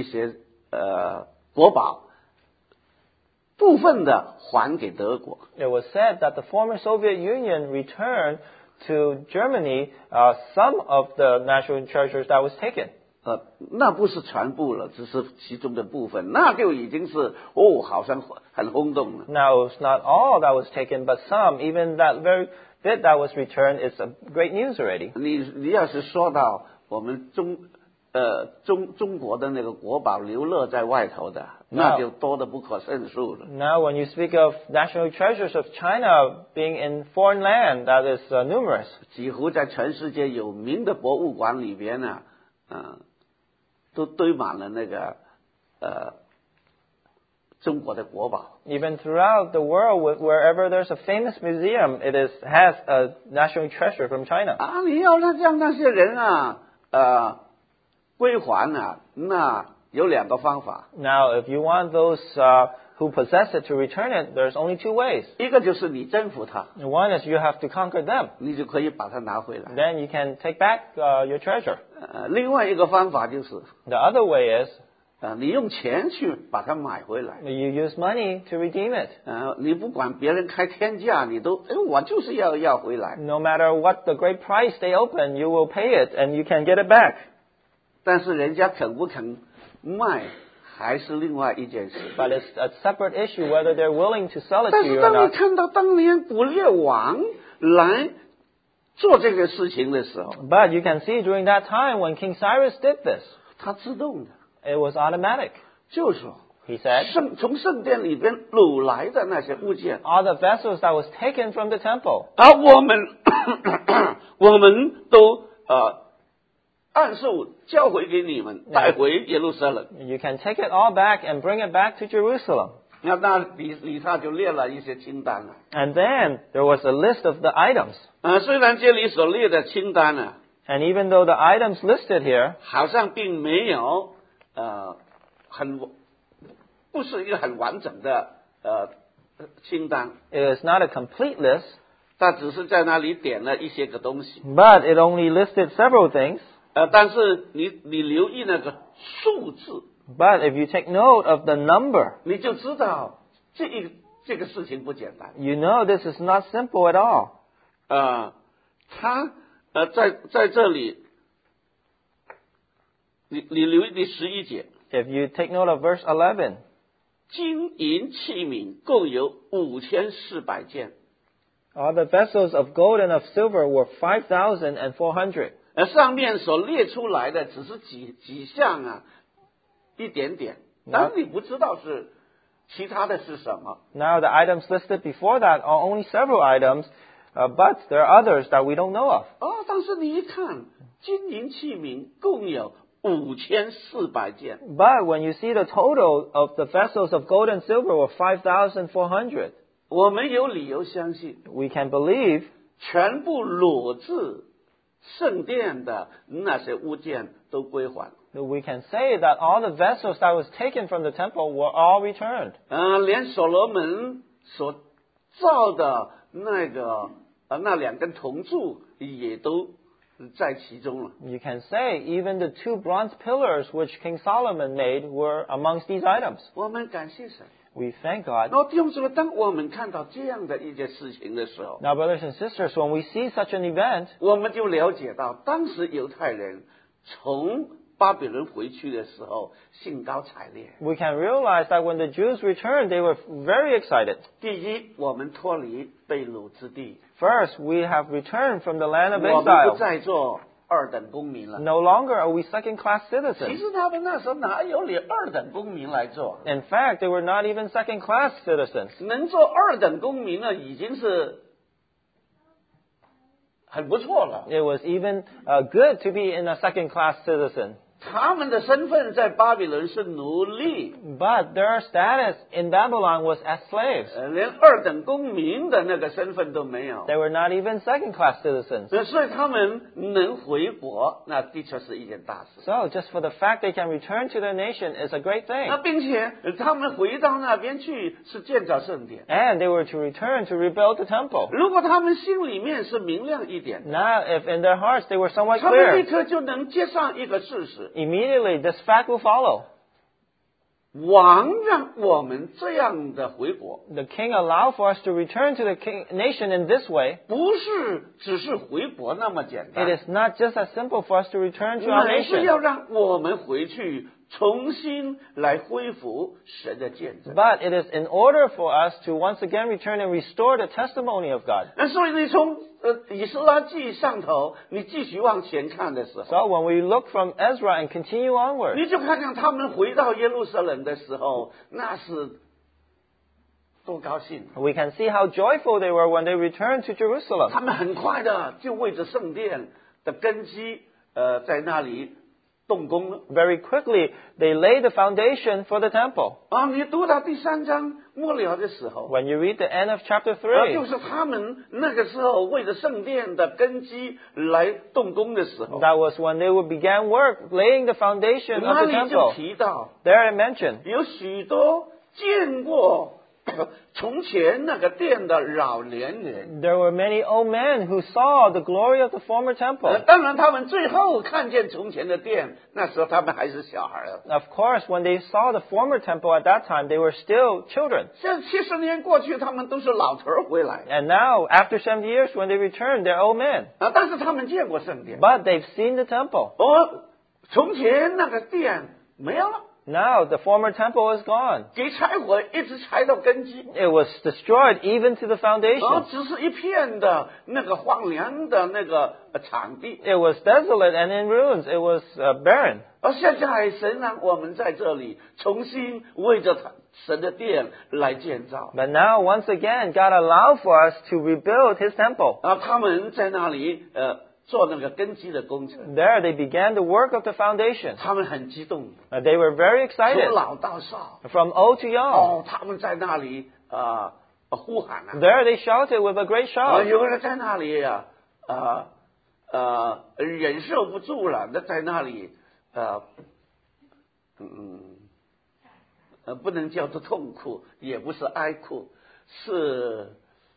国宝，部分的还给德国。 it was said that the former Soviet Union returned to Germany some of the national treasures that was taken. 那不是全部了，只是其中的部分，那就已经是好像很轰动了。 Now, it's not all that was taken, but some, even that very bit that was returned, is a great news already. 你要是说到我们中国的那个国宝流落在外头的，那就多得不可胜数了。 Now, when you speak of national treasures of China being in foreign land, that is numerous. 几乎在全世界有名的博物馆里边呢，都堆满了那个中国的国宝。 Even throughout the world, wherever there's a famous museum, has a national treasure from China. 你要让那些人归还啊，那有两个方法， Now, if you want those who possess it to return it, there's only two ways. 一个就是你征服他， One is you have to conquer them. 你就可以把它拿回来。 Then you can take back your treasure. 另外一个方法就是， The other way is 你用钱去把它买回来。 you use money to redeem it. 你不管别人开天价，你都我就是要回来。 No matter what the great price they open, you will pay it and you can get it back. 但是人家肯不肯卖，还是另外一件事。 But it's a separate issue whether they're willing to sell it 但 to 是 you or 当你 not. 看到当年古列王来做这个事情的时候， But you can see during that time when King Cyrus did this, 他自动的， it was automatic. 就是说 He said, 从圣殿里边掳来的那些物件， all the vessels that was taken from the temple, 我们都按数交回给你们，带回耶路撒冷。 you can take it all back and bring it back to Jerusalem. 那里他就列了一些清单了。 And then there was a list of the items. 虽然这里所列的清单呢， And even though the items listed here 好像并没有不是一个很完整的清单， it is not a complete list, 他只是在那里点了一些个东西。 but it only listed several things. 但是你留意那个数字， But if you take note of the number, 你就知道这个事情不简单。 you know this is not simple at all. 他在这里，你留意第11节， If you take note of verse 11, 金银器皿共有5400件。 all the vessels of gold and of silver were 5,400. 上面所列出来的只是几项啊，一点点，但你不知道是其他的是什么。 Now the items listed before that are only several items, but there are others that we don't know of. 但是你一看，金银器皿共有5400件。 But when you see the total of the vessels of gold and silver were 5,400, 我们有理由相信， we can believe 全部裸至圣殿的那些物件都归还。 that we can say that all the vessels that was taken from the temple were all returned. 连所罗门所造的那两根铜柱也都在其中了。 You can say even the 2 bronze pillars which King Solomon made were amongst these items. 我们感谢神， We thank God. 那弟兄姊妹，当我们看到这样的一件事情的时候， Now, brothers and sisters, when we see such an event, 我们就了解到，当时犹太人从巴比伦回去的时候，兴高采烈。 we can realize that when the Jews returned, they were very excited. 第一，我们脱离被掳之地， First, we have returned from the land of 我们不 exile. 再做二等公民了。 No longer are we second-class 其 citizens. 实他们那时候哪有你二等公民来做？ In fact, they were not even second-class citizens. 能做二等公民呢，已经是很不错了。 It was even good to be in a second-class citizen. 他们的身份在巴比伦是奴隶， But their status in Babylon was as slaves. 连二等公民的那个身份都没有。 They were not even second-class citizens. 所以他们能回国，那的确是一件大事。 So, just for the fact they can return to their nation is a great 那 thing. 并且他们回到那边去是建造圣殿。 And they were to return to rebuild the temple. 如果他们心里面是明亮一点， Now, if in their hearts they were somewhat 他们立 clear, 刻就能接上一个事实： immediately this fact will follow. 王让我们这样的回国， The king allowed for us to return to the nation in this way. 不是只是回国那么简 It 单， is not just as simple for us to return to our 乃是 nation, 要让我们回去重新来恢复神的见证。 but it is in order for us to once again return and restore the testimony of God. 那所以你从以斯拉记上头，你继续往前看的时候， So when we look from Ezra and continue onward, 你就看看他们回到耶路撒冷的时候，那是多高兴！ we can see how joyful they were when they returned to 他 Jerusalem. 们很快的就为着圣殿的根基，在那里动工了。 Very quickly, they laid the foundation for the temple. 你读到第3章末了的时候， When you read the end of chapter 就 3, 是他们那个时候为着圣殿的根基来动工的时候， that was when they began work, laying the foundation of 那 the 里就 temple. 提到 There I mentioned, 有许多见过从前那个殿的老年人。 there were many old men who saw the glory of the former temple. 当然，他们最后看见从前的殿，那时候他们还是小孩儿。 Of course, when they saw the former temple at that time, they were still children. 现在70年过去，他们都是老头儿回来 And now, after 70 years, when they return, they're old men. 但是他们见过圣殿。 But they've seen the temple. 从前那个殿没有了， Now, the former temple is gone. 给拆毁，一直拆到根基。 It was destroyed even to the foundation. 只是一片的那个荒凉的那个场地。 It was desolate and in ruins. It was barren. 而现在神让我们在这里重新为着神的殿来建造。 But now, once again, God allowed for us to rebuild His temple. 他们在那里做那个根基的工程， There, they began the work of the foundation. 他们很激动， They were very 从 excited, 老到少。 from old to young. 他们在那里呼喊啊， There, they shouted with a great shout. 有人在那里忍受不住了，那在那里不能叫做痛苦，也不是哀哭，是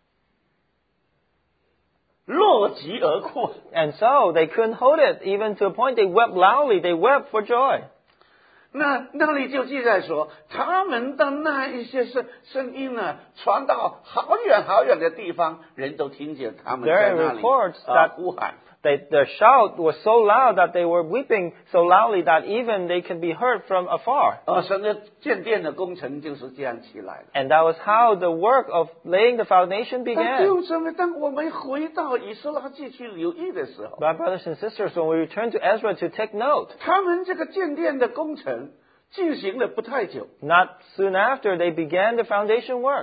落极而哭。 And so, they couldn't hold it, even to a point they wept loudly. They wept for joy. 那里就记载说，他们的那一些声音呢，传到好远好远的地方，人都听见他们在那里呼喊。 Their shout was so loud that they were weeping so loudly that even they could be heard from afar. 神的建殿的工程就是这样起来的。 And that was how the work of laying the foundation 弟 began. 兄姊妹，当我们回到以斯拉记去留意的时候， But brothers and sisters, when we return to Ezra to take note, 他们这个建殿的工程进行了不太久， not soon after they began the foundation work.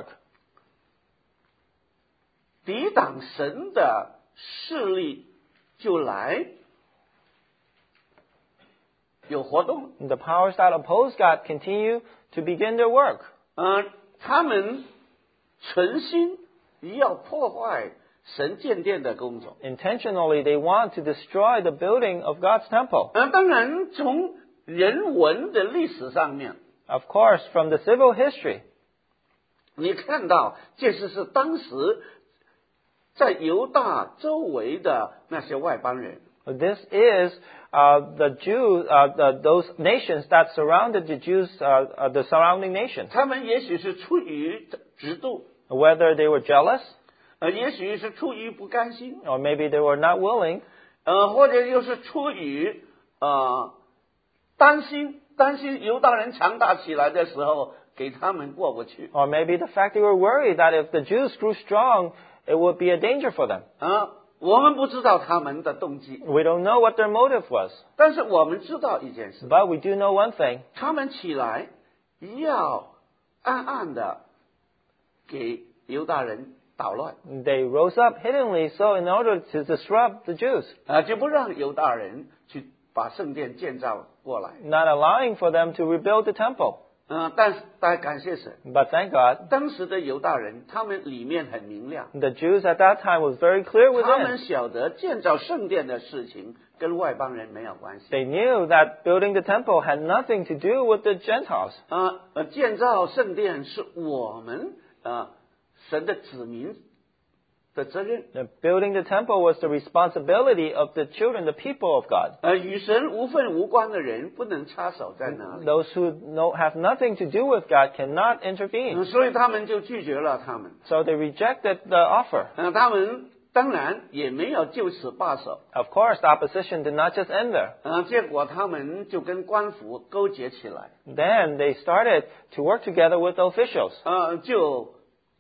抵挡神的势力就来有活动。 The powers that oppose God continue to begin their work. 他们存心要破坏神建殿的工作。 Intentionally, they want to destroy the building of God's temple. 当然，从人文的历史上面， Of course, from the civil history, 你看到这是当时在犹大周围的那些外邦人。 This is those nations that surrounded the Jews, the surrounding nations. 他们也许是出于嫉妒， Whether they were jealous, 也许是出于不甘心， or maybe they were not willing, 或者又是出于担心犹大人强大起来的时候给他们过不去。 or maybe the fact they were worried that if the Jews grew strong, it would be a danger for them. 我们不知道他们的动机， We don't know what their motive was, 但是我们知道一件事， but we do know one thing. 他们起来要暗暗的给犹大人捣乱， They rose up hiddenly so in order to disrupt the Jews, 就不让犹大人去把圣殿建造过来。 not allowing for them to rebuild the temple. 但是大家感谢神， But thank God, 当时的犹大人他们里面很明亮， the Jews at that time was very clear 他们 within. 晓得建造圣殿的事情跟外邦人没有关系。 They knew that building the temple had nothing to do with the Gentiles. 建造圣殿是我们神的子民的责任。 Building the temple was the responsibility of the children, the people of God. 与神无份无关的人不能插手在哪里， Those who have nothing to do with God cannot intervene. 所以他们就拒绝了他们。 So they rejected the offer. 他们当然也没有就此罢手。 Of course, the opposition did not just end there. 结果他们就跟官府勾结起来， Then they started to work together with the officials. 就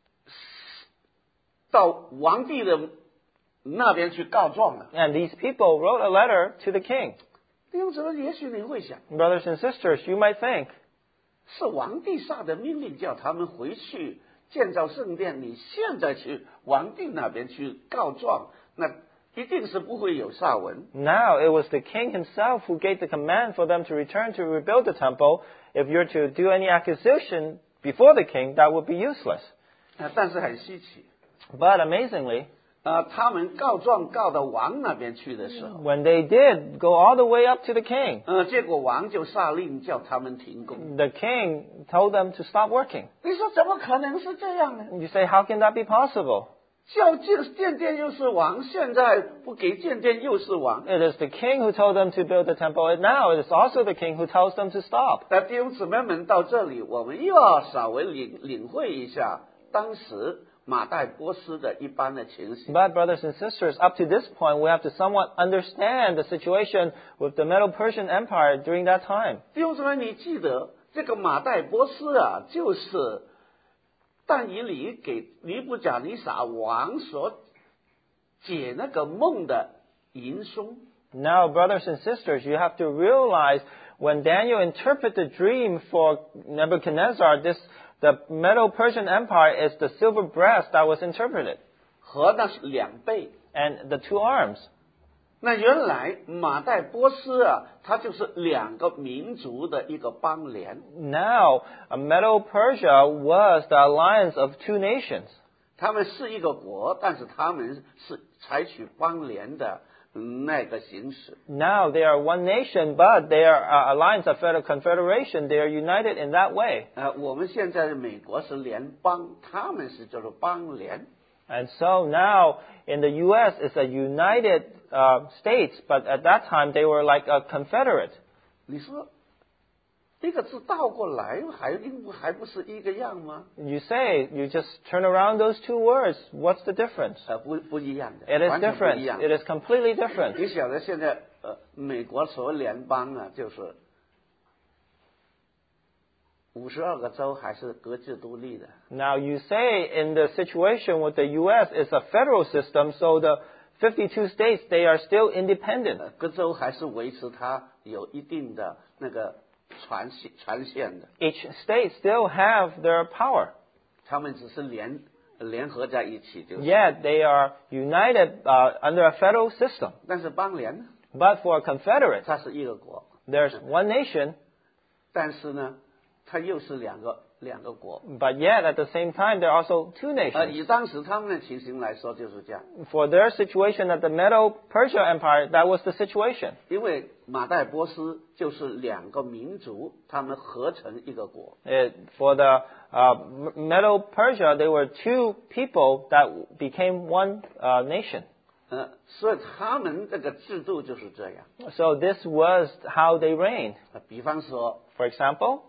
到皇帝的那边去告状了。 And these people wrote a letter to the king. 弟兄姊妹，也许你会想， Brothers and sisters, you might think, 是皇帝下的命令叫他们回去建造圣殿，你现在去皇帝那边去告状，那一定是不会有下文。 now it was the king himself who gave the command for them to return to rebuild the temple. If you're to do any accusation before the king, that would be useless. 但是很稀奇， But amazingly, 他们告状告到王那边去的时候， when they did go all the way up to the king, 结果王就下令叫他们停工。 the king told them to stop working. 你说怎么可能是这样呢？ You say, how can that be possible? 叫建殿又是王，现在不给建殿又是王。 It is the king who told them to build the temple, and now it is also the king who tells them to stop. 那弟兄姊妹们，到这里我们又要稍微领会一下当时马代波斯的一般的情形。 But brothers and sisters, up to this point, we have to somewhat understand the situation with the Medo-Persian Empire during that time. 弟兄姊妹，你记得这个马代波斯就是但以理给尼布甲尼撒王所解那个梦的银松。 Now, brothers and sisters, you have to realize when Daniel interpreted the dream for Nebuchadnezzar, the Medo-Persian Empire is the silver breast that was interpreted, 和那是2倍。 and the 2 arms. 那原来马代波斯它就是2个民族的一个邦联。 Now, Medo-Persia was the alliance of 2 nations. 他们是一个国，但是他们是采取邦联的那个形式。 Now they are one nation, but they are alliance of confederation. They are united in that way. 我们现在美国是联邦，他们是叫做邦联。 And so now in the U.S. it's a united states, but at that time they were like a confederate. 你说一个字倒过来还不是一个样吗？ You say, you just turn around those 2 words. What's the difference? 不一样的， It is 完全不 different. 一样。 It is completely different. 你晓得现在美国所谓联邦就是52个州还是各自独立的。 Now you say in the situation with the U.S. it's a federal system, so the 52 states, they are still independent. 各州还是维持它有一定的那个传线的， Each state still have their power. 他们只是联合在一起就是。 Yet they are united under a federal system. 但是邦联呢， But for a confederate, 它是一个国， there's one nation, 但是呢，它又是两个国。 but yet at the same time there are also 2 nations. 以当时他们的情形来说就是这样， For their situation at the Medo-Persia Empire, that was the situation. 因为马代波斯就是2个民族，他们合成一个国。 For the Medo-Persia, they were 2 people that became one nation. 所以他们这个制度就是这样。 So this was how they reigned. 比方说， For example,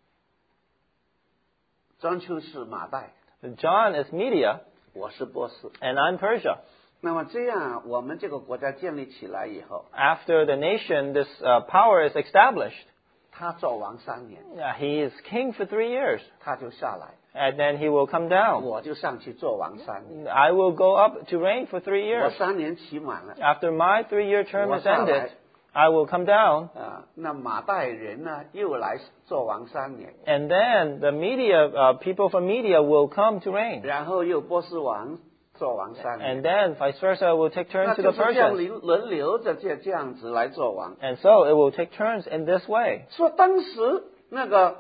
章丘是马代， John is Media 我是波斯。 and I'm Persia. 那么这样，我们这个国家建立起来以后， After the nation, this power is established. 他做王3年， He is king for 3 years, 他就下来， and then he will come down. 我就上去做王3年。 I will go up to reign for 3 我 years. 3年期满了， After my 3-year term is 我下来。 ended, I will come down. 那马代人呢又来做王3年， And then the people from Media will come to reign. 然后又波斯王做王3 And 年， then vice versa will take 那 turns to 就 the 是这样 Persians. 轮流着这样子来做王。 And so it will take turns in this way. 说当时那个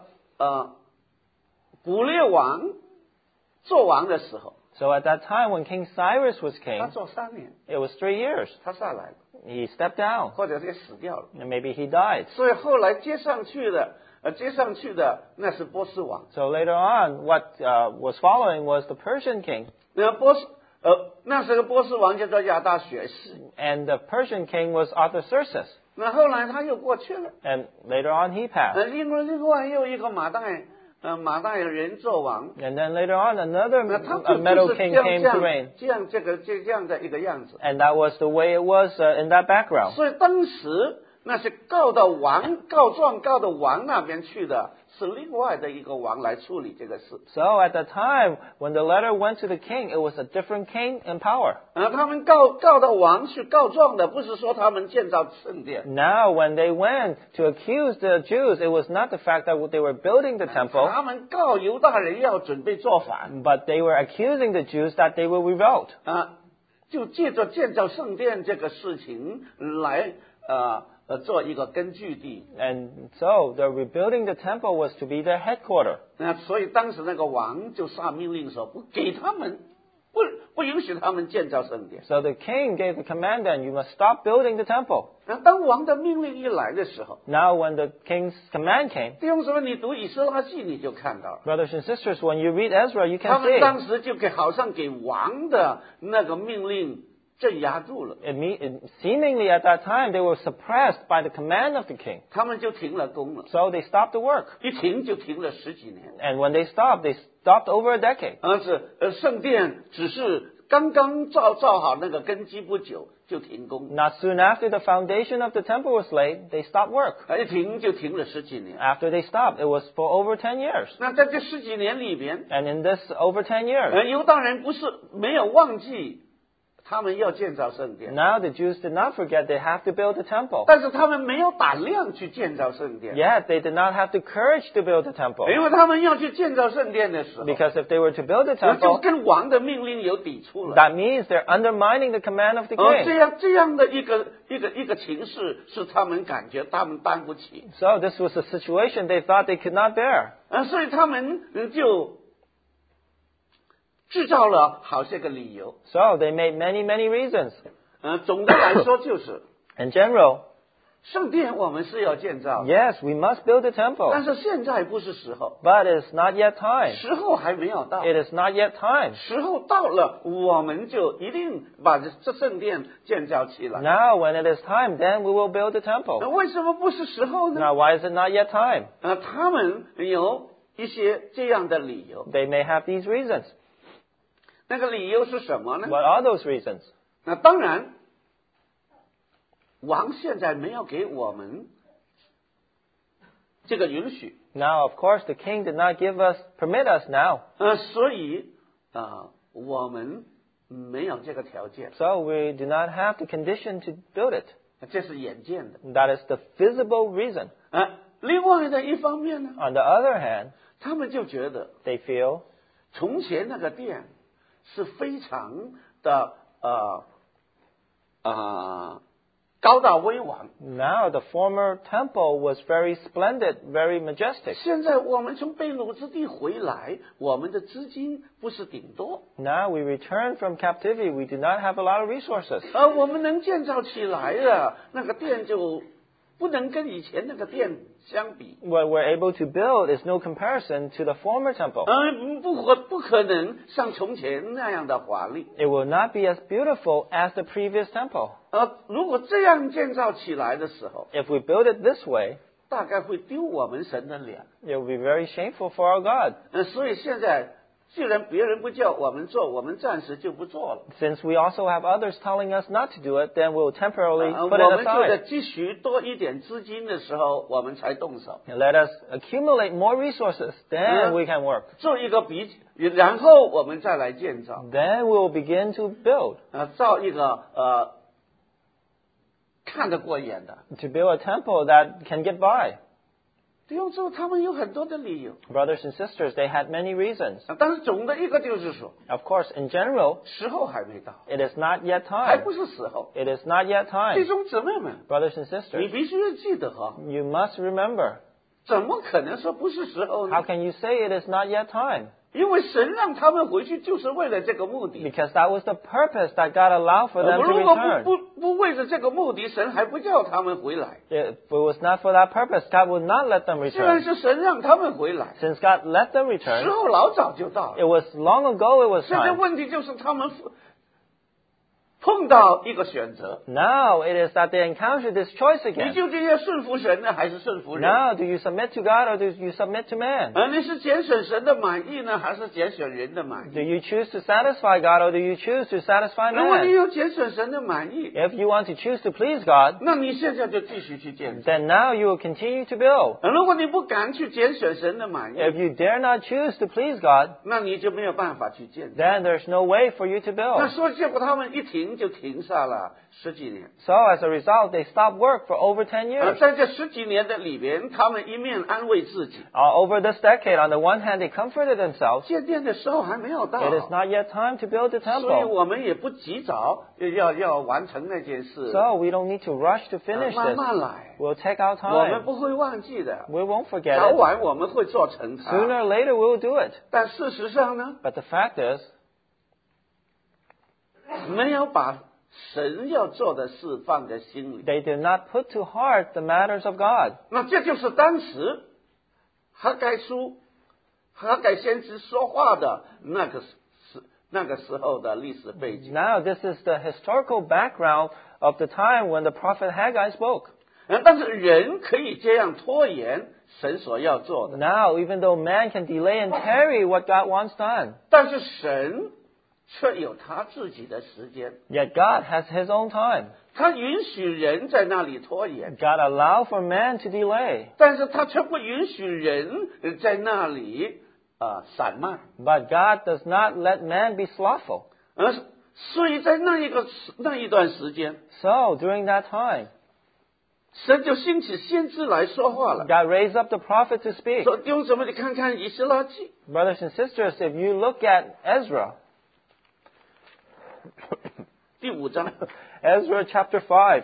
古列王做王的时候， So at that time when King Cyrus was 他 king, 做3年， it was 3 years. 他下来了， He stepped down. 或者也死掉了。 And maybe he died. 所以后来接上去的那是波斯王。 So later on, what was following was the Persian king. 那时候波斯王叫做亚达学士， And the Persian king was Artaxerxes. 那后来他又过去了。 And later on he passed. 另外又一个马代人做王， And then later on, another 那他 Medo 就是 king came to reign. 这样的一个样子。 And that was the way it was in that background. 所以当时那些告到王那边去的，是另外的一个王来处理这个事。 So at the time, when the letter went to the king, it was a different king in power. 他们告到王去告状的，不是说他们建造圣殿， Now, when they went to accuse the Jews, it was not the fact that they were building the temple, 他们告犹大人要准备造反， but they were accusing the Jews that they will revolt. 就借着建造圣殿这个事情来做一个根据地。 And so, the rebuilding the temple was to be their headquarter. 所以当时那个王就下命令说，不给他们，不允许他们建造圣殿。 So the king gave the command then, you must stop building the temple. 当王的命令一来的时候， Now, when the king's command came, 弟兄姊妹，你读以斯拉记你就看到了， brothers and sisters, when you read Ezra, you 他 can 们 see 当时就好像给王的那个命令镇压住了， seemingly at that time they were suppressed by the command of the king. 他们就停了工了， So they stopped the work. 一停就停了10几年。 And when they stopped over a decade. 圣殿只是刚刚造好那个根基不久就停工， Not soon after the foundation of the temple was laid, they stopped work. 一停就停了10几年。 After they stopped, it was for over 10 years. 那在这10几年里边， And in this over 10 years, 犹大人不是没有忘记他们要建造圣殿， now the Jews did not forget they have to build the temple. 但是他们没有胆量去建造圣殿， Yet they did not have the courage to build the temple. 因为他们要去建造圣殿的时候， Because if they were to build the 就 temple, 跟王的命令有抵触了。 that means they're undermining the command of the 这 king. 样的一个情势，是他们感觉他们担不起， So this was a situation they thought they could not bear. 所以他们就制造了好些个理由。 So they made many, many reasons. 总的来说就是， In general, 圣殿我们是要建造的， yes, we must build the 但 temple. 是现在不是时候， But it's not yet time. 时候还没有到。 It is not yet time. 时候到了，我们就一定把这圣殿建造起来。 Now, when it is time, then we will build the temple. 为什么不是时候呢？ Now, why is it not yet time? 他们有一些这样的理由。 They may have these reasons. 那个理由是什么呢？ What are those reasons? 那当然，王现在没有给我们这个允许。 Now, of course, the king did not permit us now. 所以我们没有这个条件， So we do not have the condition to build it. 这是眼见的。 That is the visible reason. 另外的一方面呢， On the other hand, 他们就觉得 they feel 从前那个殿是非常的高大威煌。 now the former temple was very splendid, very majestic. 现在我们从被掳之地回来，我们的资金不是顶多， Now we return from captivity. We do not have a lot of resources. 我们能建造起来的那个殿就不能跟以前那个殿相比。 what we're able to build is no comparison to the former temple. 不可能像从前那样的华丽。 It will not be as beautiful as the previous temple. 如果这样建造起来的时候， If we build it this way, 大概会丢我们神的脸。 it will be very shameful for our God. 所以现在既然别人不叫我们做，我们暂时就不做了。 Since we also have others telling us not to do it, then we'll temporarily 我 put 们 it 就在 aside. 积蓄多一点资金的时候，我们才动手 And let us accumulate more resources, then we can work. 做一个然后我们再来建造。 Then we will begin to build, 造一个看得过眼的。 to build a temple that can get by. 弟兄姊妹，他们有很多的理由。 Brothers and sisters, they had many reasons. 但是总的一个就是说， Of course, in general, 时候还没到， it is not yet 还 time. 不是时候。 It is not yet 弟 time. 兄姊妹们， Brothers and 你 sisters, 必须要记得哈， you must remember. 怎么可能说不是时候呢 How？can you say it is not yet time? 因为神让他们回去就是为了这个目的。 Because that was the purpose that God allowed for them to 如果 return. 不为着这个目的，神还不叫他们回来。 If it was not for that purpose, God would not let them 虽然 return. 是神让他们回来， Since God let them 时 return, 候老早就到 it 了。 was long ago it was 现在 time. 问题就是他们碰到一个选择， Now it is that they encounter this choice 你 again. 究竟要顺服神呢，还是顺服人？ Now, do you submit to God or do you submit to man? 你是拣选神的满意呢，还是拣选人的满 Do 意？ you choose to satisfy God or do you choose to satisfy 如果你 man? 要拣选神的满意， If you want to choose to please God, 那你现在就继续去建造。 then now you will continue to build. 如果你不敢去拣选神的满意， If you dare not choose to please God, 那你就没有办法去建造。 then there's no way for you to 那 build. 说结果他们一停就停下了十几年。 So as a result, they stopped work for over 10 years. 在这十几年的里边，他们一面安慰自己， Over this decade, on the one hand, they comforted themselves. 建殿的时候还没有到， It is not yet time to build the 所以 temple. 我们也不急着要完成那件事， So we don't need to rush to finish 慢 this. 慢来， We'll take our 我们 time. 不会忘记的， We won't forget 早 it. 晚我们会做成它。 Sooner or later, we will do it. 但事实上呢， But the fact is, 没有把神要做的事放在心里。 they did not put to heart the matters of God. 那这就是当时哈该先知说话的那个时候的历史背景。 Now, this is the historical background of the time when the prophet Haggai spoke. 但是人可以这样拖延神所要做的， Now, even though man can delay and tarry what God wants done, 但是神却有他自己的时间， yet God has His own time. 他允许人在那里拖延， God allowed for man to delay, 但是他却不允许人在那里散漫。 but God does not let man be slothful. 所以在那一段时间， So, during that time, 神就兴起先知来说话了。 God raised up the prophet to speak. 说用什么？你看看以斯拉记， Brothers and sisters, if you look at Ezra, 第5章， Ezra chapter 5,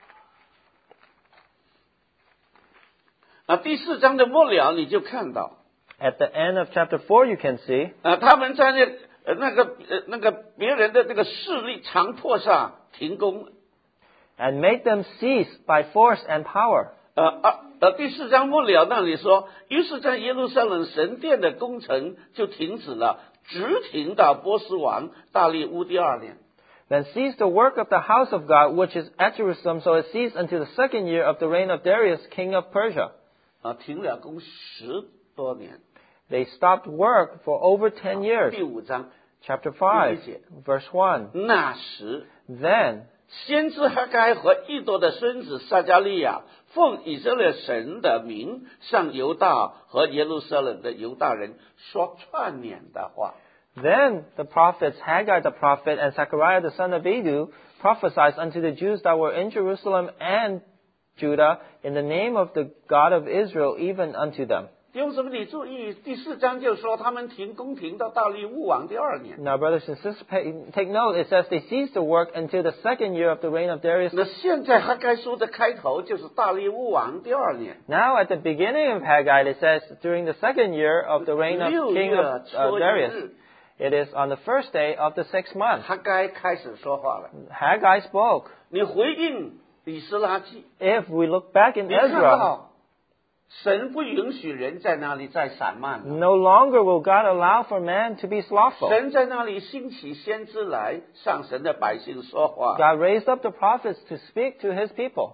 第4章的末了，你就看到 at the end of chapter 4, you can see 他们在那个别人的那个势力强迫上停工。 and make them cease by force and power. 第4章末了那里说，于是在耶路撒冷神殿的工程就停止了，直停到波斯王大利乌第2年。 Then ceased the work of the house of God, which is at Jerusalem, so it ceased until the 2nd year of the reign of Darius, king of Persia. 停了工10多年。 They stopped work for over 10 years. 第5章 Chapter 5, verse 1. 那时， Then 先知哈该和义多的孙子撒迦利亚奉以色列神的名，向犹大和耶路撒冷的犹大人说劝勉的话。 Then the prophets Haggai the prophet and Zechariah the son of Iddo prophesied unto the Jews that were in Jerusalem and Judah in the name of the God of Israel, even unto them. 弟兄姊妹，你注意第4章就说他们停工停到大利乌王第2年。 Now, brothers and sisters, take note. It says they ceased the work until the 2nd year of the reign of Darius. 那现在哈该书的开头就是大利乌王第2年。 Now, at the beginning of Haggai, it says during the 2nd year of the reign of King of Darius. It is on the first day of the 6th month. 哈该开始说话了。 Haggai spoke. 你回应以斯拉记， If we look back in 你看 Ezra, 到神不允许人在那里再散漫了。 No longer will God allow for man to be slothful. 神在那里兴起先知来向神的百姓说话。 God raised up the prophets to speak to his people.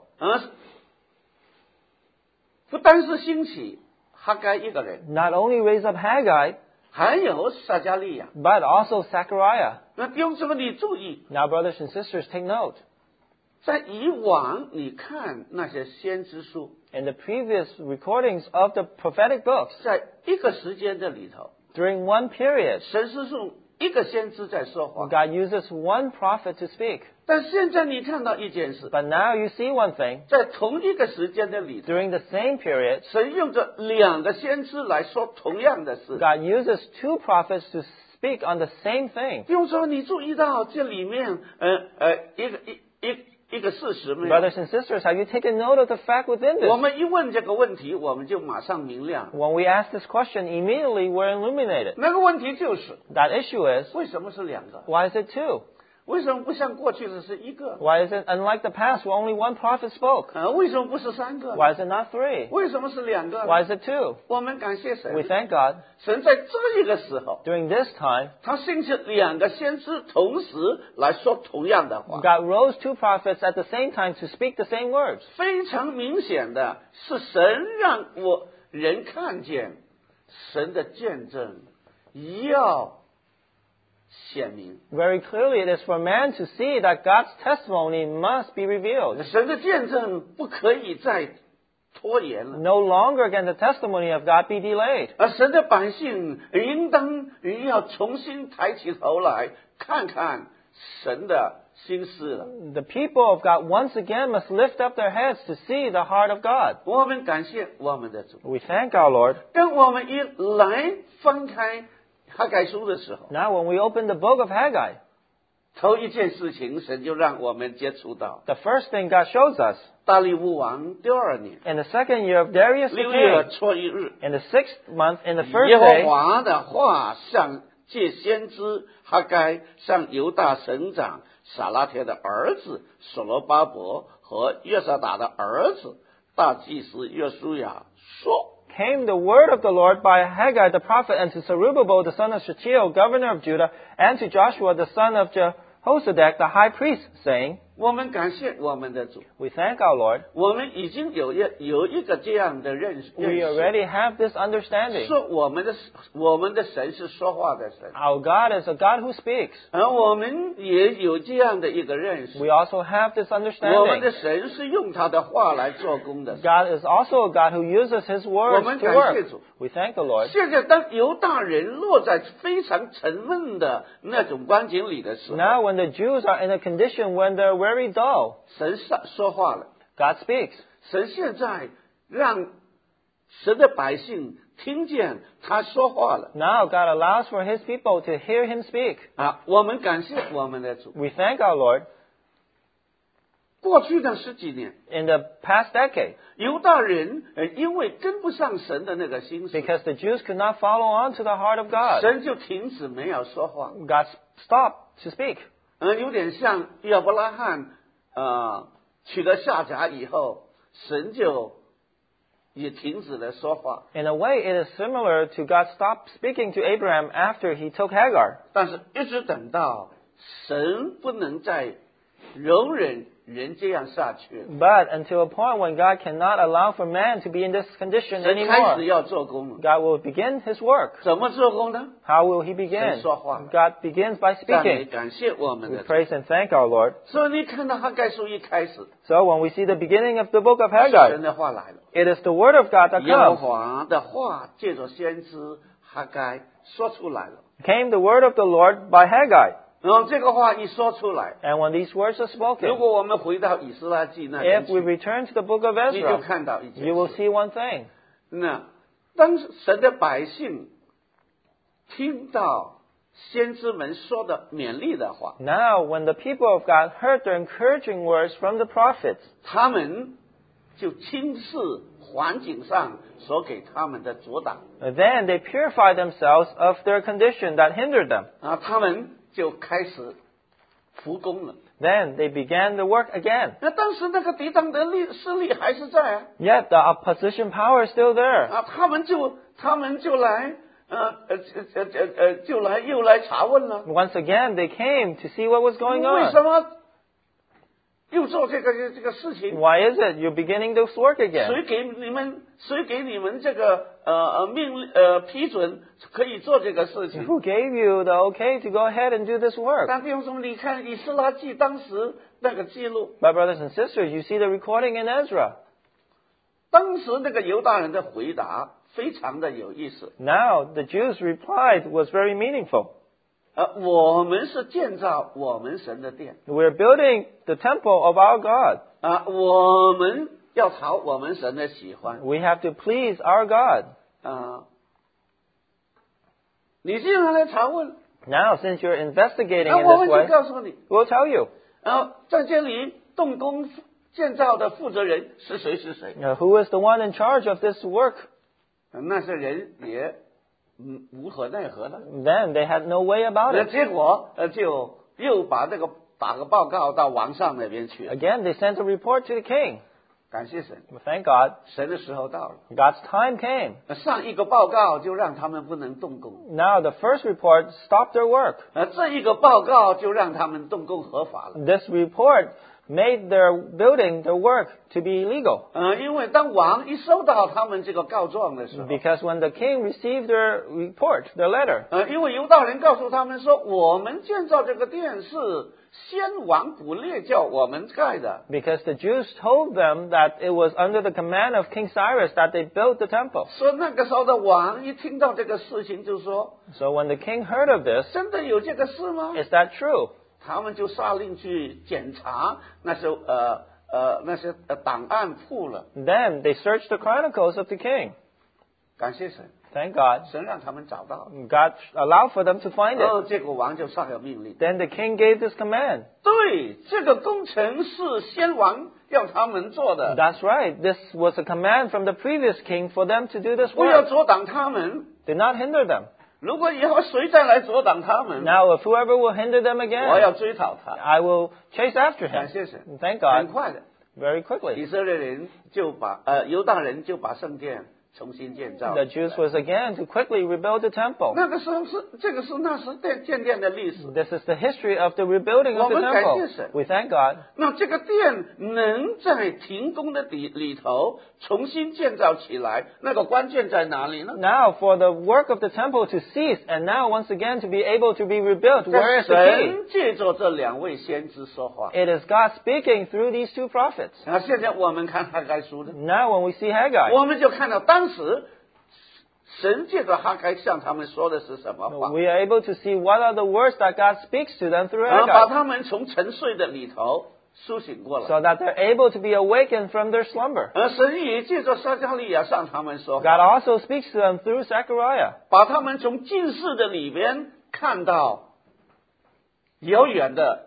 不单是兴起哈该一个人， Not only raised up Haggai, 还有撒迦利亚。 but also Zechariah. 那弟兄姊妹，你注意， Now, brothers and sisters, take note. 在以往你看那些先知书， In the previous recordings of the prophetic books, 在一个时间的里头， during one period, 神是用一个先知在说话。 God uses one prophet to speak. 但现在你看到一件事， But now you see one thing. 在同一个时间的里头， During the same period, 神用着两个先知来说同样的事。 God uses two prophets to speak on the same thing. 比如说，你注意到这里面，一个事实没有？ Brothers and sisters, have you taken note of the fact within 我 this? 们一问这个问题，我们就马上明亮。 When we ask this question, immediately we're illuminated. 那个问题就是， That issue is, 为什么是两个？ why is it two? 为什么不像过去的是一个？ Why is it, unlike the past, where only one prophet spoke? 为什么不是三个？ Why is it not three? 为什么是两个？ Why is it two? 我们感谢 We 神， thank God. 神在这一个时候， During this time, 他兴起两个先知同时来说同样的话。 God rose two prophets at the same time to speak the same words. 非常明显的是，神让人看见神的见证要显明， Very clearly, it is for man to see that God's testimony must be revealed. 神的见证不可以再拖延了。 No longer can the testimony of God be delayed. 而神的百姓应当要重新抬起头来看看神的心思了。 The people of God once again must lift up their heads to see the heart of God. 我们感谢我们的主。 We thank our Lord. 当我们一来翻开哈该书的时候， Now, when we open the book of Haggai, 头一件事情，神就让我们接触到 the first thing God shows us, 大利乌王第二年 in the second year of Darius the 6月 king, 初一日， in the 6th month, in the first 耶和 day, 华的话向借先知哈该向犹大省长撒拉铁的儿子所罗巴伯和约沙达的儿子大祭司约书亚说。 came the word of the Lord by Haggai the prophet, and to Zerubbabel the son of Shealtiel, governor of Judah, and to Joshua the son of Jehozadak the high priest, saying, 我们感谢我们的主， We thank our Lord. 我们已经有一个这样的认识， We already have this understanding. 说我们的神是说话的神， Our God is a God who speaks. 而我们也有这样的一个认识， We also have this 我们 understanding. 的神是用他的话来做工的。 God is also a God who uses His 我 words 们 to 感 work. 谢主。 We thank the Lord. 现在当犹大人落在非常沉闷的那种光景里的时候， Now, when the Jews are in a condition when they're very dull, 神说话了。 God speaks. 神现在让神的百姓听见他说话了 Now, God allows for His people to hear Him speak. 啊！我们感谢我们的主。 We thank our Lord. 过去的10几年， In the past decade, 犹大人因为跟不上神的那个心思， because the Jews could not follow on to the heart of God, 神就停止没有说话。 God stopped to speak. 有点像亚伯拉罕娶了夏甲以后，神就也停止了说话。 In a way, it is similar to God stopped speaking to Abraham after he took Hagar. 但是一直等到神不能再容忍人这样下去， But until a point when God cannot allow for man to be in this condition 神开始 anymore, 要做工了。 God will begin His work. 怎么做工呢？ How will He 神 begin? 说话。 God begins by 赞美 speaking. 感谢我们 We 的主。 praise and thank our Lord. 所以你看到哈该书一开始， So when we see the beginning of the book of 神 Haggai, 的话来了， it is the word of God that 耶和 comes. 华的话借着先知哈该说出来了。 Came the word of the Lord by Haggai. 然后这个话一说出来， And when these words are 如 spoken, 果我们回到以斯拉记那边 if we 去， return to the book of 你就 Ezra, 看到一件 you will 事。 see one thing. 那当神的百姓听到先知们说的勉励的话， Now, when the people of God heard the encouraging words from the prophets, 他们就轻视环境上所给他们的阻挡 then they purified themselves of their condition that hindered them. 啊，他们就开始服工了。 Then they began the work again. 那当时那个抵挡的势力还是在啊， Yet the opposition power is still there. 啊，他们就来又来查问了， Once again, they came to see what was going 为什 on. 么又做这个事情？ Why is it you're beginning this work again? 谁给你们这个批准可以做这个事情？ Who gave you the okay to go ahead and do this work? 但弟兄姊妹，你看以斯拉记当时那个记录， My brothers and sisters, you see the recording in Ezra. 当时那个犹大人的回答非常的有意思。 Now, the Jews' replied was very meaningful. 我们是建造我们神的殿 We're building the temple of our God. 啊，我们要讨我们神的喜欢 We have to please our God. 啊。你既然来查问， Now, since you're investigating 那 in 我 this 们就 way, 告诉你， we'll tell you. 在这里动工建造的负责人是谁？ Who is the one in charge of this work? 那些人也无可奈何的。 Then they had no way about 那 it. 结果就又打个报告到王上那边去了。 Again, they sent a report to the king. 感谢神， Thank God, 神的时候到了。 God's time came. 上一个报告就让他们不能动工， Now, the first report stopped their work. 这一个报告就让他们动工合法了。 This report made their building, their work, to be illegal. 因为当王一收到他们这个告状的时候， Because when the king received their report, their letter, 因为犹大人告诉他们说，我们建造这个殿是先王古列叫我们盖的。 because the Jews told them that it was under the command of King Cyrus that they built the temple. 说那个时候的王一听到这个事情，就说 So when the king heard of this, 真的有这个事吗？ is that true? 他们就下令去检查那些档案铺了。 Then they searched the chronicles of the king. 感谢神， Thank God. 神让他们找到。 God allowed for them to find it. 结果王就下了命令。 Then the king gave this command. 对，这个工程是先王要他们做的， That's right. This was a command from the previous king for them to do this 不要 work. 阻挡他们。 Did not hinder them. 如果以后谁再来阻挡他们， Now, if whoever will hinder them 我要 again, 追讨他。 I will chase after 感 him. 谢神， Thank 很 God. 快的， Very 以 quickly. 色列人就把犹大人就把圣殿重新建造。 The Jews was again to quickly rebuild the temple. 那个时候这个是那时建殿的历史。 This is the history of the rebuilding of the 我们感谢 temple. 神。 We thank God. 那这个殿能在停工的里头重新建造起来，那个关键在哪里呢？ Now, for the work of the temple to cease, and now once again to be able to be rebuilt, where is the key? 神借着这两位先知说话。 It is God speaking through these two prophets. 现在我们看哈该书的， Now, when we see Haggai, 我们就看到当时神借着哈该向他们说的是什么话， we are able to see what are the words that God speaks to them through 把 Haggai, 他们从沉睡的里头苏醒过来。 so that they're able to be awakened from their slumber. 神也借着撒迦利亚向他们说 God 话， also speaks to them through Zechariah, 把他们从近视的里边看到遥远的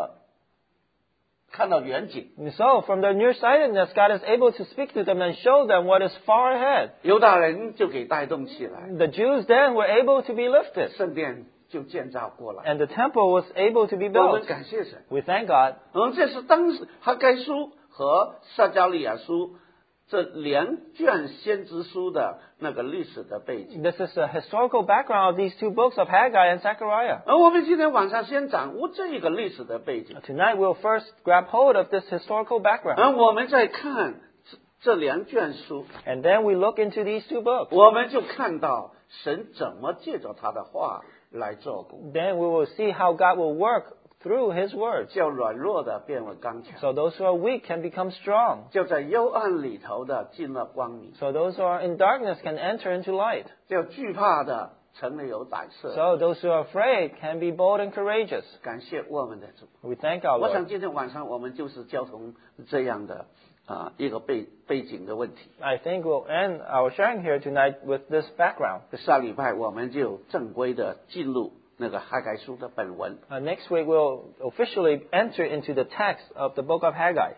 看到远景。 So, from their nearsightedness, God is able to speak to them and show them what is far ahead. 犹大人就给带动起来， The Jews then were able to be lifted, 圣殿就建造过来。 and the temple was able to be 我们 built. 感谢神。 We thank God. 这是当时哈该书和撒迦利亚书这两卷先知书的那个历史的背景。 This is the historical background of these two books of Haggai and Zechariah. 我们今天晚上先掌握这一个历史的背景， Tonight we'll first grab hold of this historical background, 我们再看这两卷书， and then we look into these two books. 我们就看到神怎么借着他的话来做工， Then we will see how God will work through His words. 叫软弱的变为刚强， So those who are weak can become strong. 叫在幽暗里头的进了光明， So those who are in darkness can enter into light. 叫惧怕的成了有胆色。 So those who are afraid can be bold and courageous. 感谢我们的主。 We thank our 我想 Lord. 今天晚上我们就是交通这样的一个背景的问题。 I think we'll end our sharing here tonight with this background. 下礼拜我们就正规的进入那个哈该书的本文。 Next week we'll officially enter into the text of the book of Haggai.